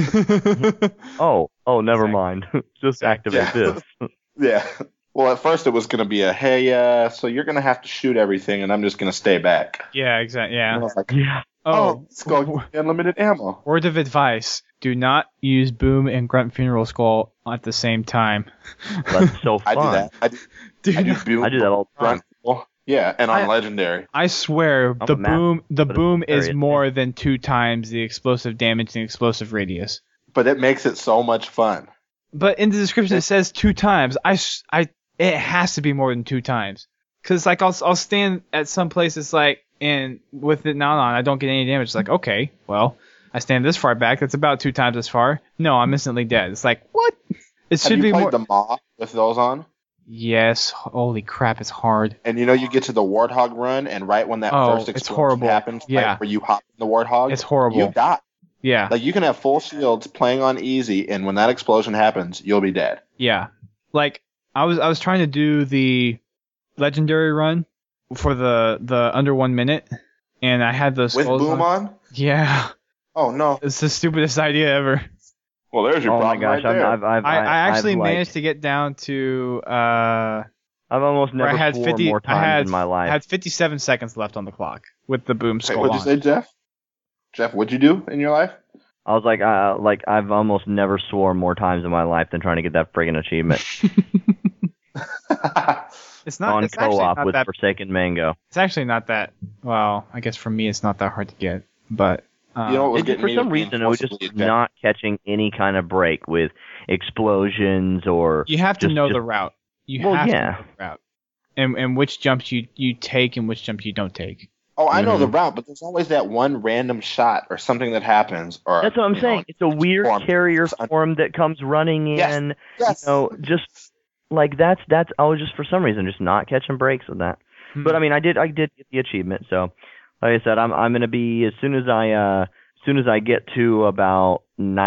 Speaker 1: Oh, never mind. Just activate this.
Speaker 3: Yeah. Well, at first it was going to be hey, so you're going to have to shoot everything, and I'm just going to stay back.
Speaker 2: Yeah, exactly. Yeah.
Speaker 3: And I was like,
Speaker 2: oh,
Speaker 3: let's go unlimited ammo.
Speaker 2: Word of advice: do not use Boom and Grunt Funeral Skull at the same time.
Speaker 1: That's so fun.
Speaker 3: I do that. I do Boom.
Speaker 1: I do that all the time.
Speaker 3: Yeah, and on Legendary.
Speaker 2: I swear, the boom is more than 2 times the explosive damage and explosive radius.
Speaker 3: But it makes it so much fun.
Speaker 2: But in the description it says 2 times. It has to be more than 2 times. Because like I'll stand at some places like, and with it not on, I don't get any damage. It's like, okay, well, I stand this far back. That's about 2 times as far. No, I'm instantly dead. It's like, what? It should be more.
Speaker 3: Have you played the Maw with those on?
Speaker 2: Yes. Holy crap, it's hard.
Speaker 3: And you get to the Warthog run, and right when that first explosion happens, right where you hop in the Warthog,
Speaker 2: it's horrible.
Speaker 3: You die.
Speaker 2: Yeah.
Speaker 3: Like, you can have full shields playing on easy, and when that explosion happens, you'll be dead.
Speaker 2: Yeah. Like, I was trying to do the legendary run for the under 1 minute, and I had the
Speaker 3: with Boom on?
Speaker 2: Yeah.
Speaker 3: Oh, no.
Speaker 2: It's the stupidest idea ever.
Speaker 3: Well, there's your problem.
Speaker 1: Oh my gosh,
Speaker 3: right there.
Speaker 2: I actually managed to get down to
Speaker 1: I've almost never swore more times in my life.
Speaker 2: I had 57 seconds left on the clock with the Boom skull.
Speaker 3: What'd you say, Jeff? Jeff, what'd you do in your life?
Speaker 1: I was like I've almost never swore more times in my life than trying to get that friggin' achievement.
Speaker 2: It's not
Speaker 1: on co-op with
Speaker 2: that,
Speaker 1: Forsaken Mango.
Speaker 2: It's actually not that. Well, I guess for me it's not that hard to get, but
Speaker 1: for some reason it was just not catching any kind of break with explosions or.
Speaker 2: You have to know the route. You have to know the route, and which jumps you take and which jumps you don't take.
Speaker 3: Oh, I know the route, but there's always that one random shot or something that happens. Or
Speaker 1: that's what I'm saying. It's a weird carrier form that comes running in.
Speaker 3: Yes.
Speaker 1: Just like that's. I was just for some reason just not catching breaks with that. But I mean, I did get the achievement. So, like I said, I'm gonna be as soon as I get to about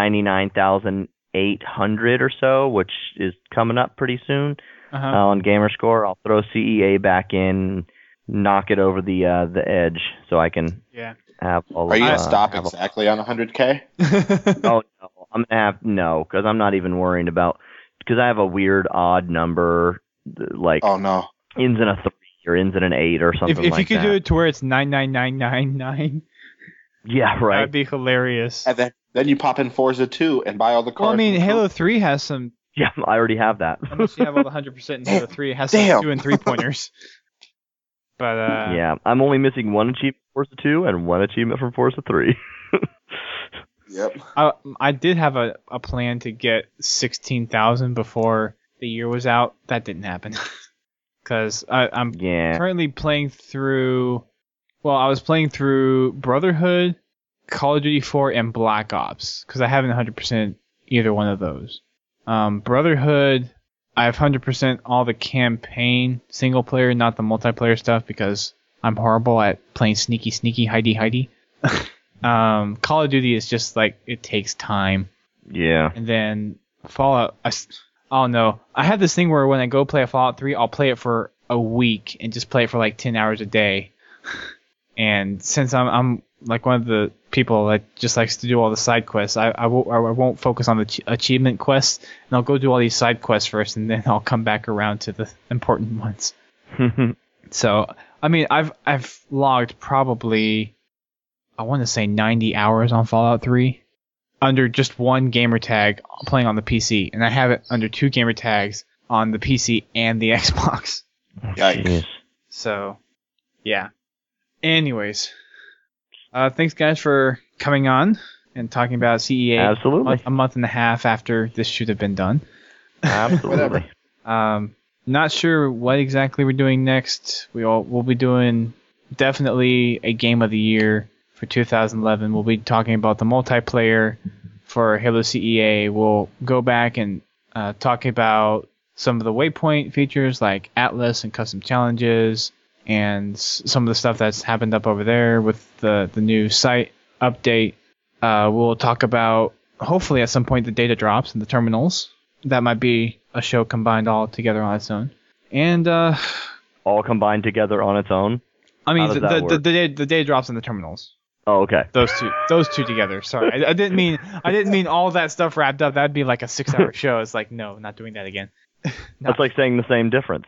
Speaker 1: 99,800 or so, which is coming up pretty soon on Gamerscore. I'll throw CEA back in. Knock it over the edge so I can have all.
Speaker 3: Are you gonna stop exactly on 100K?
Speaker 1: Oh no, I'm gonna have because I'm not even worrying about because I have a weird odd number like ends in a 3 or ends in an 8 or something.
Speaker 2: If you could do it to where it's 99999.
Speaker 1: Yeah, right.
Speaker 2: That'd be hilarious.
Speaker 3: And then you pop in Forza 2 and buy all the cars.
Speaker 2: Well, I mean,
Speaker 3: from
Speaker 2: Halo 3 has some.
Speaker 1: Yeah, I already have that.
Speaker 2: Unless you have all the 100% in Halo 3, it has some
Speaker 3: Damn.
Speaker 2: 2 and 3 pointers. But
Speaker 1: yeah, I'm only missing one achievement from Forza 2 and one achievement from Forza 3.
Speaker 3: Yep.
Speaker 2: I did have a plan to get 16,000 before the year was out. That didn't happen. Because I'm currently playing through... Well, I was playing through Brotherhood, Call of Duty 4, and Black Ops. Because I haven't 100% either one of those. Brotherhood, I have 100% all the campaign single player, not the multiplayer stuff, because I'm horrible at playing sneaky, hidey. Call of Duty is just like, it takes time.
Speaker 1: Yeah.
Speaker 2: And then Fallout, I don't know. I have this thing where when I go play a Fallout 3, I'll play it for a week and just play it for like 10 hours a day. And since I'm like one of the people that just likes to do all the side quests, I won't focus on the achievement quests, and I'll go do all these side quests first, and then I'll come back around to the important ones. So, I mean, I've logged probably, I want to say 90 hours on Fallout 3 under just one gamer tag playing on the PC, and I have it under 2 gamer tags on the PC and the Xbox.
Speaker 3: Yikes.
Speaker 2: So, yeah. Anyways, thanks guys for coming on and talking about CEA.
Speaker 1: Absolutely.
Speaker 2: A month and a half after this should have been done.
Speaker 1: Absolutely.
Speaker 2: Not sure what exactly we're doing next. We'll be doing definitely a game of the year for 2011. We'll be talking about the multiplayer for Halo CEA. We'll go back and talk about some of the waypoint features like Atlas and custom challenges, and some of the stuff that's happened up over there with the new site update. We'll talk about, hopefully at some point, the data drops and the terminals. That might be a show combined all together on its own. And
Speaker 1: all combined together on its own?
Speaker 2: I mean, the data drops and the terminals.
Speaker 1: Oh, okay.
Speaker 2: Those two together. Sorry, I didn't mean all that stuff wrapped up. That'd be like a 6-hour show. It's like, no, not doing that again.
Speaker 1: That's like saying the same difference.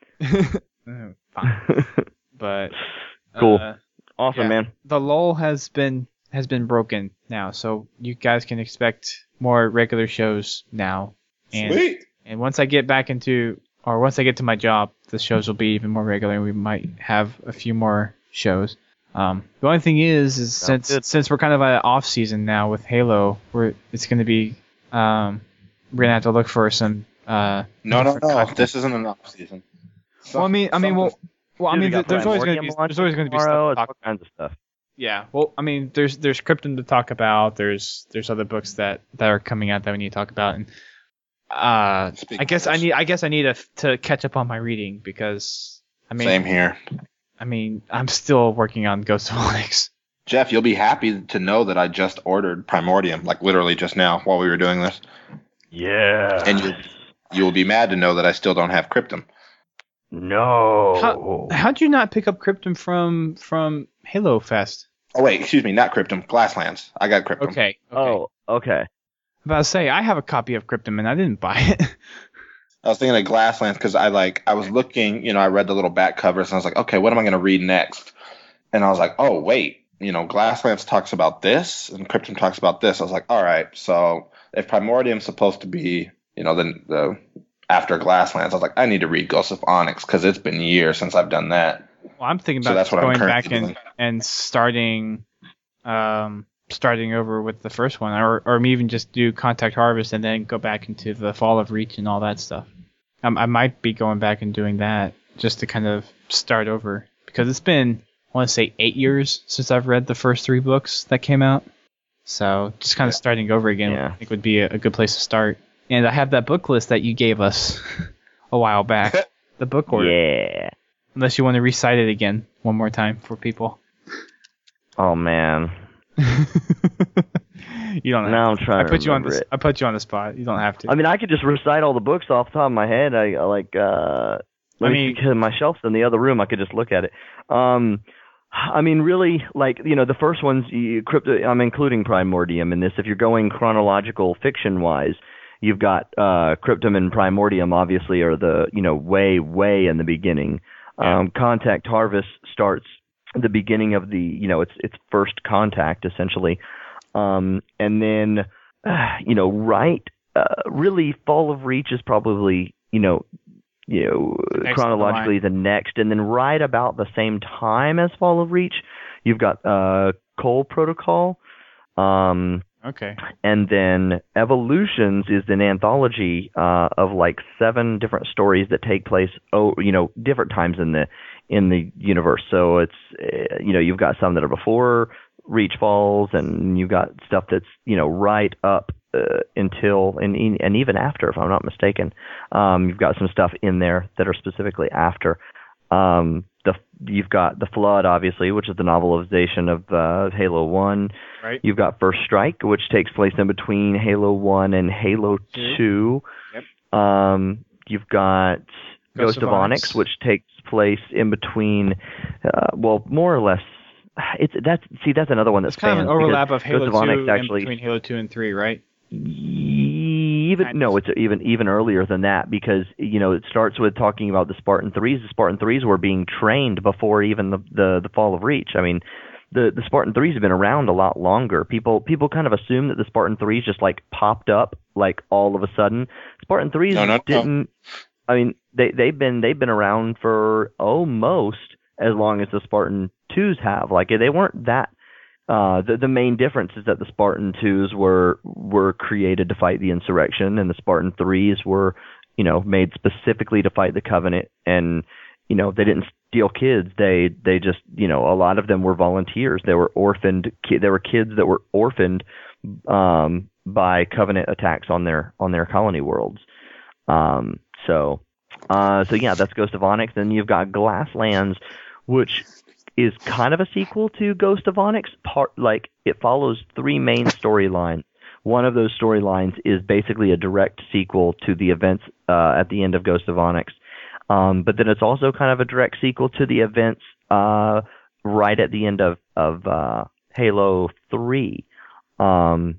Speaker 2: Fine. But
Speaker 1: cool. Awesome, man.
Speaker 2: The lull has been broken now, so you guys can expect more regular shows now. And,
Speaker 3: Sweet.
Speaker 2: And once I get to my job, the shows will be even more regular, and we might have a few more shows. The only thing is since we're kind of at off season now with Halo, it's going to be we're gonna have to look for some.
Speaker 3: No. This isn't an off season.
Speaker 2: Well, I mean, there's always going to be stuff to talk.
Speaker 1: All kinds of stuff.
Speaker 2: Yeah, well, I mean, there's Cryptum to talk about. There's other books that are coming out that we need to talk about, and I guess I need to catch up on my reading because
Speaker 3: same here.
Speaker 2: I mean, I'm still working on Ghost of Onyx.
Speaker 3: Jeff, you'll be happy to know that I just ordered Primordium, like literally just now while we were doing this.
Speaker 1: Yeah.
Speaker 3: And you will be mad to know that I still don't have Cryptum.
Speaker 1: No.
Speaker 2: How'd you not pick up Cryptum from Halo Fest?
Speaker 3: Oh wait, excuse me, not Cryptum, Glasslands. I got Cryptum.
Speaker 2: Okay.
Speaker 1: Oh, okay.
Speaker 2: I'm about to say I have a copy of Cryptum and I didn't buy it.
Speaker 3: I was thinking of Glasslands because I was looking, I read the little back covers and I was like, okay, what am I going to read next? And I was like, oh wait, Glasslands talks about this and Cryptum talks about this. I was like, all right, so if Primordium's supposed to be, the after Glasslands, I was like, I need to read Ghost of Onyx because it's been years since I've done that.
Speaker 2: Well, I'm thinking about going back and starting over with the first one, or even just do Contact Harvest and then go back into the Fall of Reach and all that stuff. I might be going back and doing that just to kind of start over because it's been, I want to say, 8 years since I've read the first 3 books that came out. So just kind of starting over again, I think would be a good place to start. And I have that book list that you gave us a while back. The book order.
Speaker 1: Yeah.
Speaker 2: Unless you want to recite it again one more time for people.
Speaker 1: Oh, man.
Speaker 2: You don't have
Speaker 1: now I'm trying to remember it.
Speaker 2: I put you on the spot. You don't have to.
Speaker 1: I mean, I could just recite all the books off the top of my head. Because my shelf's in the other room. I could just look at it. I mean, really, the first ones, I'm including Primordium in this. If you're going chronological fiction-wise, you've got Cryptum and Primordium, obviously, are the, way in the beginning. Yeah. Contact Harvest starts the beginning of the its first contact essentially, and then right really Fall of Reach is probably chronologically the next, and then right about the same time as Fall of Reach, you've got Cole Protocol.
Speaker 2: Okay.
Speaker 1: And then Evolutions is an anthology of like 7 different stories that take place different times in the universe. So it's you've got some that are before Reach Falls, and you've got stuff that's right up until and even after, if I'm not mistaken. You've got some stuff in there that are specifically after. You've got The Flood, obviously, which is the novelization of Halo 1.
Speaker 2: Right.
Speaker 1: You've got First Strike, which takes place in between Halo 1 and Halo 2.
Speaker 2: Yep.
Speaker 1: You've got Ghost of Onyx, which takes place in between, more or less. That's another one that's
Speaker 2: kind of an overlap of Halo 2
Speaker 1: actually,
Speaker 2: in between Halo 2 and 3, right?
Speaker 1: It's even earlier than that, because it starts with talking about the Spartan 3s. The Spartan 3s were being trained before even the Fall of Reach. I mean, the Spartan 3s have been around a lot longer. People kind of assume that the Spartan 3s just like popped up like all of a sudden. Spartan 3s didn't. I mean, they've been around for almost as long as the Spartan 2s have. Like, they weren't that. The main difference is that the Spartan 2s were created to fight the insurrection, and the Spartan 3s were, made specifically to fight the Covenant. And, they didn't steal kids. They just, a lot of them were volunteers. They were orphaned. There were kids that were orphaned by Covenant attacks on their colony worlds. So yeah, that's Ghost of Onyx. Then you've got Glasslands, which is kind of a sequel to Ghost of Onyx. It follows 3 main storylines. One of those storylines is basically a direct sequel to the events at the end of Ghost of Onyx. But then it's also kind of a direct sequel to the events right at the end of Halo 3. And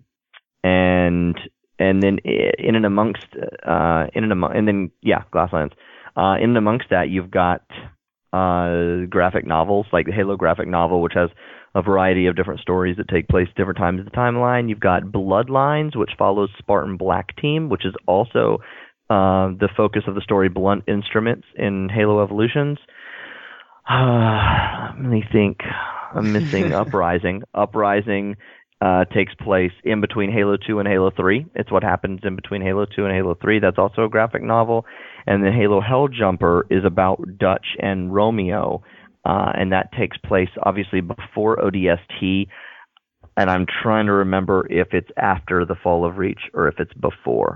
Speaker 1: then in and amongst Glasslands. In and amongst that, you've got graphic novels, like the Halo graphic novel, which has a variety of different stories that take place different times of the timeline. You've got Bloodlines, which follows Spartan Black Team, which is also the focus of the story Blunt Instruments in Halo Evolutions. Let me think. I'm missing Uprising. Uprising takes place in between Halo 2 and Halo 3. It's what happens in between Halo 2 and Halo 3. That's also a graphic novel. And then Halo Helljumper is about Dutch and Romeo, and that takes place obviously before ODST. And I'm trying to remember if it's after the Fall of Reach or if it's before.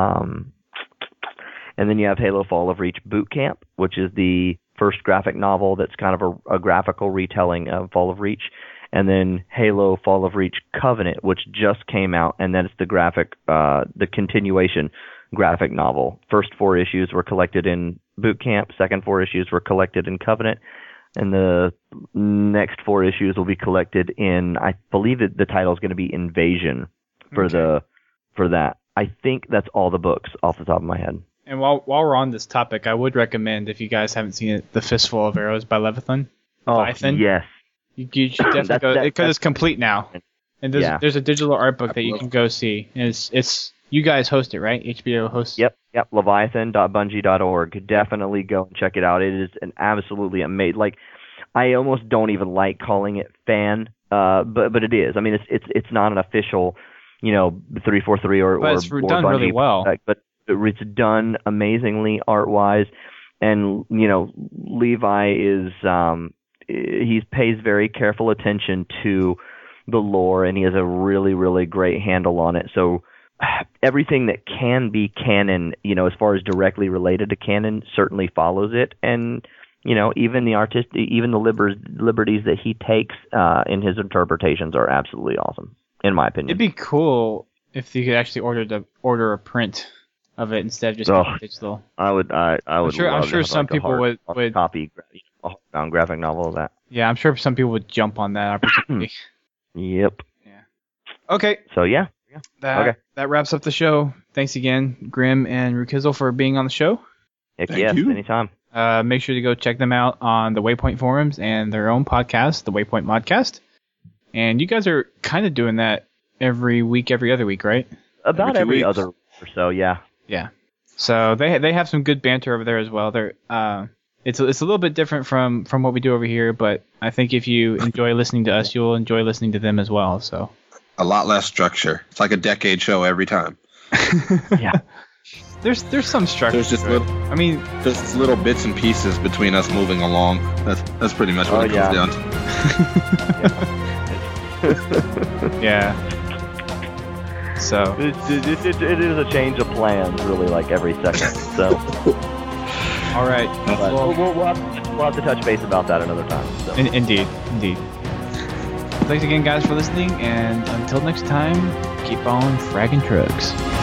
Speaker 1: And then you have Halo Fall of Reach Boot Camp, which is the first graphic novel that's kind of a graphical retelling of Fall of Reach. And then Halo Fall of Reach Covenant, which just came out, and then it's the continuation graphic novel. First 4 issues were collected in Boot Camp, second 4 issues were collected in Covenant, and the next 4 issues will be collected in, I believe that the title is going to be Invasion for that. I think that's all the books off the top of my head.
Speaker 2: And while we're on this topic, I would recommend, if you guys haven't seen it, The Fistful of Arrows by Leviathan.
Speaker 1: Yes.
Speaker 2: You should definitely go, because it's complete now. And there's a digital art book that you can go see. And it's you guys host it, right? HBO hosts.
Speaker 1: Yep. Leviathan.bungie.org. Definitely go and check it out. It is an absolutely amazing. Like, I almost don't even like calling it fan, but it is. I mean, it's not an official, 343 or
Speaker 2: it's
Speaker 1: or
Speaker 2: done
Speaker 1: Bungie
Speaker 2: really well.
Speaker 1: Product, but it's done amazingly art-wise, and Levi is he pays very careful attention to the lore, and he has a really, really great handle on it. So everything that can be canon, as far as directly related to canon, certainly follows it, and even the liberties that he takes in his interpretations are absolutely awesome, in my opinion.
Speaker 2: It'd be cool if you could actually order a print of it instead of just getting digital.
Speaker 1: I would. I'm
Speaker 2: sure some people would
Speaker 1: copy a graphic novel of that.
Speaker 2: Yeah, I'm sure some people would jump on that opportunity.
Speaker 1: Yep.
Speaker 2: Yeah. Okay.
Speaker 1: So yeah.
Speaker 2: That wraps up the show. Thanks again, Grim and Rukizel, for being on the show.
Speaker 1: Yes, anytime.
Speaker 2: Make sure to go check them out on the Waypoint forums and their own podcast, the Waypoint Modcast. And you guys are kind of doing that every other week, right?
Speaker 1: About every other week or so, yeah.
Speaker 2: Yeah. So they have some good banter over there as well. They're it's a little bit different from what we do over here, but I think if you enjoy listening to us, you'll enjoy listening to them as well. So
Speaker 3: a lot less structure. It's like a decade show every time.
Speaker 1: Yeah.
Speaker 2: There's some structure.
Speaker 3: There's just there's little bits and pieces between us moving along. That's pretty much what it comes down to.
Speaker 2: Yeah. So
Speaker 1: it is a change of plans, really, like every second. So.
Speaker 2: All right.
Speaker 1: We'll have to touch base about that another time. So.
Speaker 2: Indeed. Thanks again, guys, for listening, and until next time, keep on fragging trucks.